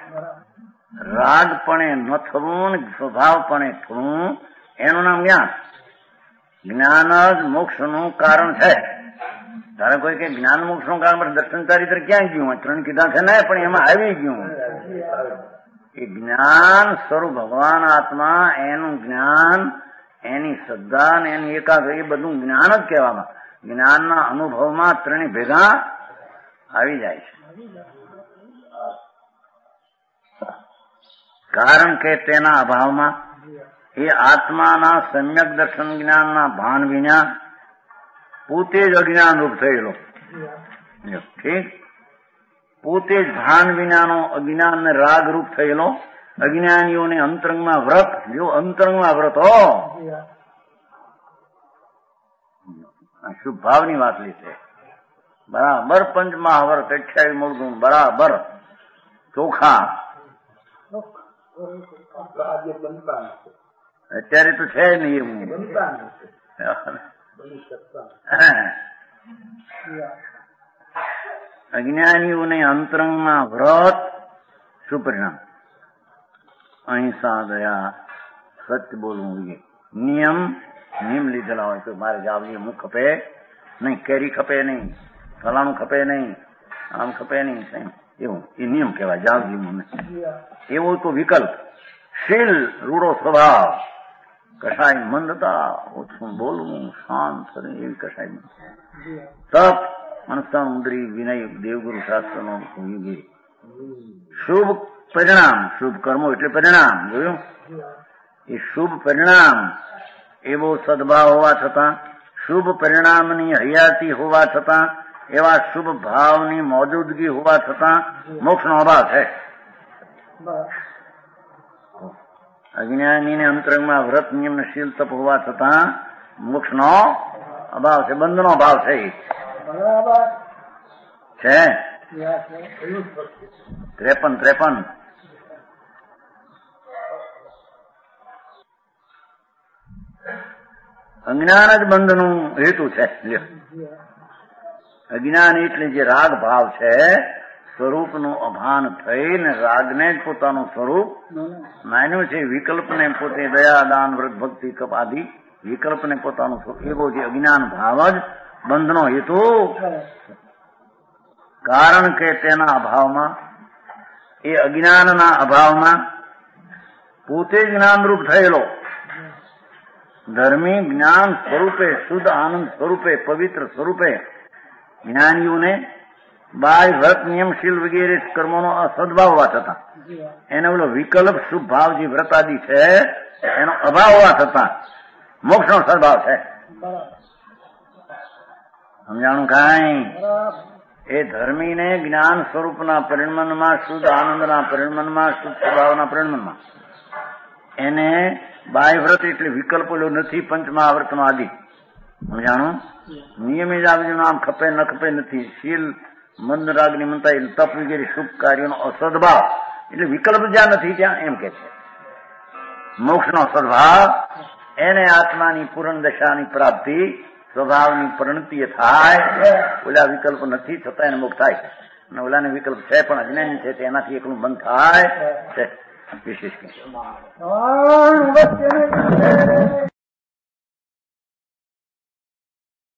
રાગપણે ન થવું, સ્વભાવપણે થવું, એનું નામ જ્ઞાન. જ્ઞાન જ મોક્ષનું કારણ છે. તારે કોઈ કે જ્ઞાન મોક્ષનું કારણ દર્શન ચારિત્ર ક્યાં ગયું? 3 કીધા છે ને, પણ એમાં આવી ગયું એ જ્ઞાન સ્વરૂપ ભગવાન આત્મા, એનું જ્ઞાન, એની શ્રદ્ધા ને એની એકાગ્ર, એ બધું જ્ઞાન જ કહેવામાં. જ્ઞાનના અનુભવમાં 3 ભેગા આવી જાય છે. કારણ કે તેના અભાવમાં એ આત્માના સમ્યક દર્શન જ્ઞાનના ભાન વિના પોતે જ અજ્ઞાન રૂપ થયેલો. ઠીક, પોતે જ ભાન વિનાનો અજ્ઞાન ને રાગ રૂપ થયેલો. અજ્ઞાનીઓને અંતરંગમાં વ્રત, જો અંતરંગમાં વ્રત હો, શુભ ભાવની વાત લી છે. બરાબર પંચમહાવ્રત 28 મૂળગુણ બરાબર ચોખા. અત્યારે તો છે નહીં એવું. અજ્ઞાનીઓને અંતરંગમાં વ્રત શું પરિણામ? અહિંસા, દયા, સત્ય બોલવું, નિયમ લીધેલા હોય તો મારે જાવલી મુખ ખપે નહીં, કેરી ખપે નહીં, ફલાણું ખપે નહીં, આમ ખપે નહીં, એવું એ નિયમ કહેવાય. જાવલી મને એવો તો વિકલ્પ. શીલ, રૂડો સ્વભાવ, કસાય મંદતા, ઓછું બોલવું, શાંત એવી કસાય. તપ, અનસંદ્રી, વિનય, દેવગુરુ શાસ્ત્રનો વિવેક. શુભ પરિણામ, શુભ કર્મો એટલે પરિણામ. જોયું? એ શુભ પરિણામ એવો સદભાવ હોવા છતાં, શુભ પરિણામની હયાતી હોવા છતાં, એવા શુભ ભાવની મોજૂદગી હોવા છતાં મોક્ષનો અભાવ છે. અજ્ઞાનીને અંતરંગમાં વ્રત, નિયમ, શીલ, તપ હોવા છતાં મોક્ષનો અભાવ છે, બંધનો ભાવ છે. છે 53. અજ્ઞાન જ બંધનું હેતુ છે. અજ્ઞાન એટલે જે રાગ ભાવ છે, સ્વરૂપનું અભાન થઈને રાગને જ પોતાનું સ્વરૂપ માન્યું છે. વિકલ્પને પોતે દયા, દાન, વ્રત, ભક્તિ, કપ આદિ વિકલ્પને પોતાનું સ્વરૂપ, એવો જે અજ્ઞાન ભાવ જ બંધનો હેતુ. કારણ કે તેના અભાવમાં, એ અજ્ઞાનના અભાવમાં પોતે જ્ઞાનરૂપ થયેલો ધર્મી જ્ઞાન સ્વરૂપે, શુદ્ધ આનંદ સ્વરૂપે, પવિત્ર સ્વરૂપે જ્ઞાનીઓને બાય વ્રત, નિયમ, શીલ વગેરે કર્મોનો અસદભાવ હોવા છતાં, એને ઓલો વિકલ્પ શુભ ભાવ જે વ્રતાદિ છે એનો અભાવ હોવા છતાં મોક્ષનો સદભાવ છે. સમજાણું કાંઈ? એ ધર્મીને જ્ઞાન સ્વરૂપના પરિણમનમાં, શુદ્ધ આનંદના પરિણમનમાં, શુદ્ધ સ્વભાવના પરિણમનમાં એને બાય વ્રત એટલે વિકલ્પ નથી. પંચમહાવ્રતનો આદિ સમજાણું? નિયમિત આવજો આમ ખપે ન ખપે નથી. શીલ, મંદ, રાગની મનતા, તપ વગેરે શુભ કાર્યોનો અસદભાવ એટલે વિકલ્પ જ્યાં નથી ત્યાં એમ કે છે મોક્ષનો સદભાવ. એને આત્માની પૂર્ણ દશાની પ્રાપ્તિ, સ્વભાવની પરિણતિ થાય. ઓલા વિકલ્પ નથી છતાં એને મોક્ષ થાય છે. અને ઓલાને વિકલ્પ છે પણ અજ્ઞાની છે, તેનાથી એકલું બંધ થાય છે. વિશેષ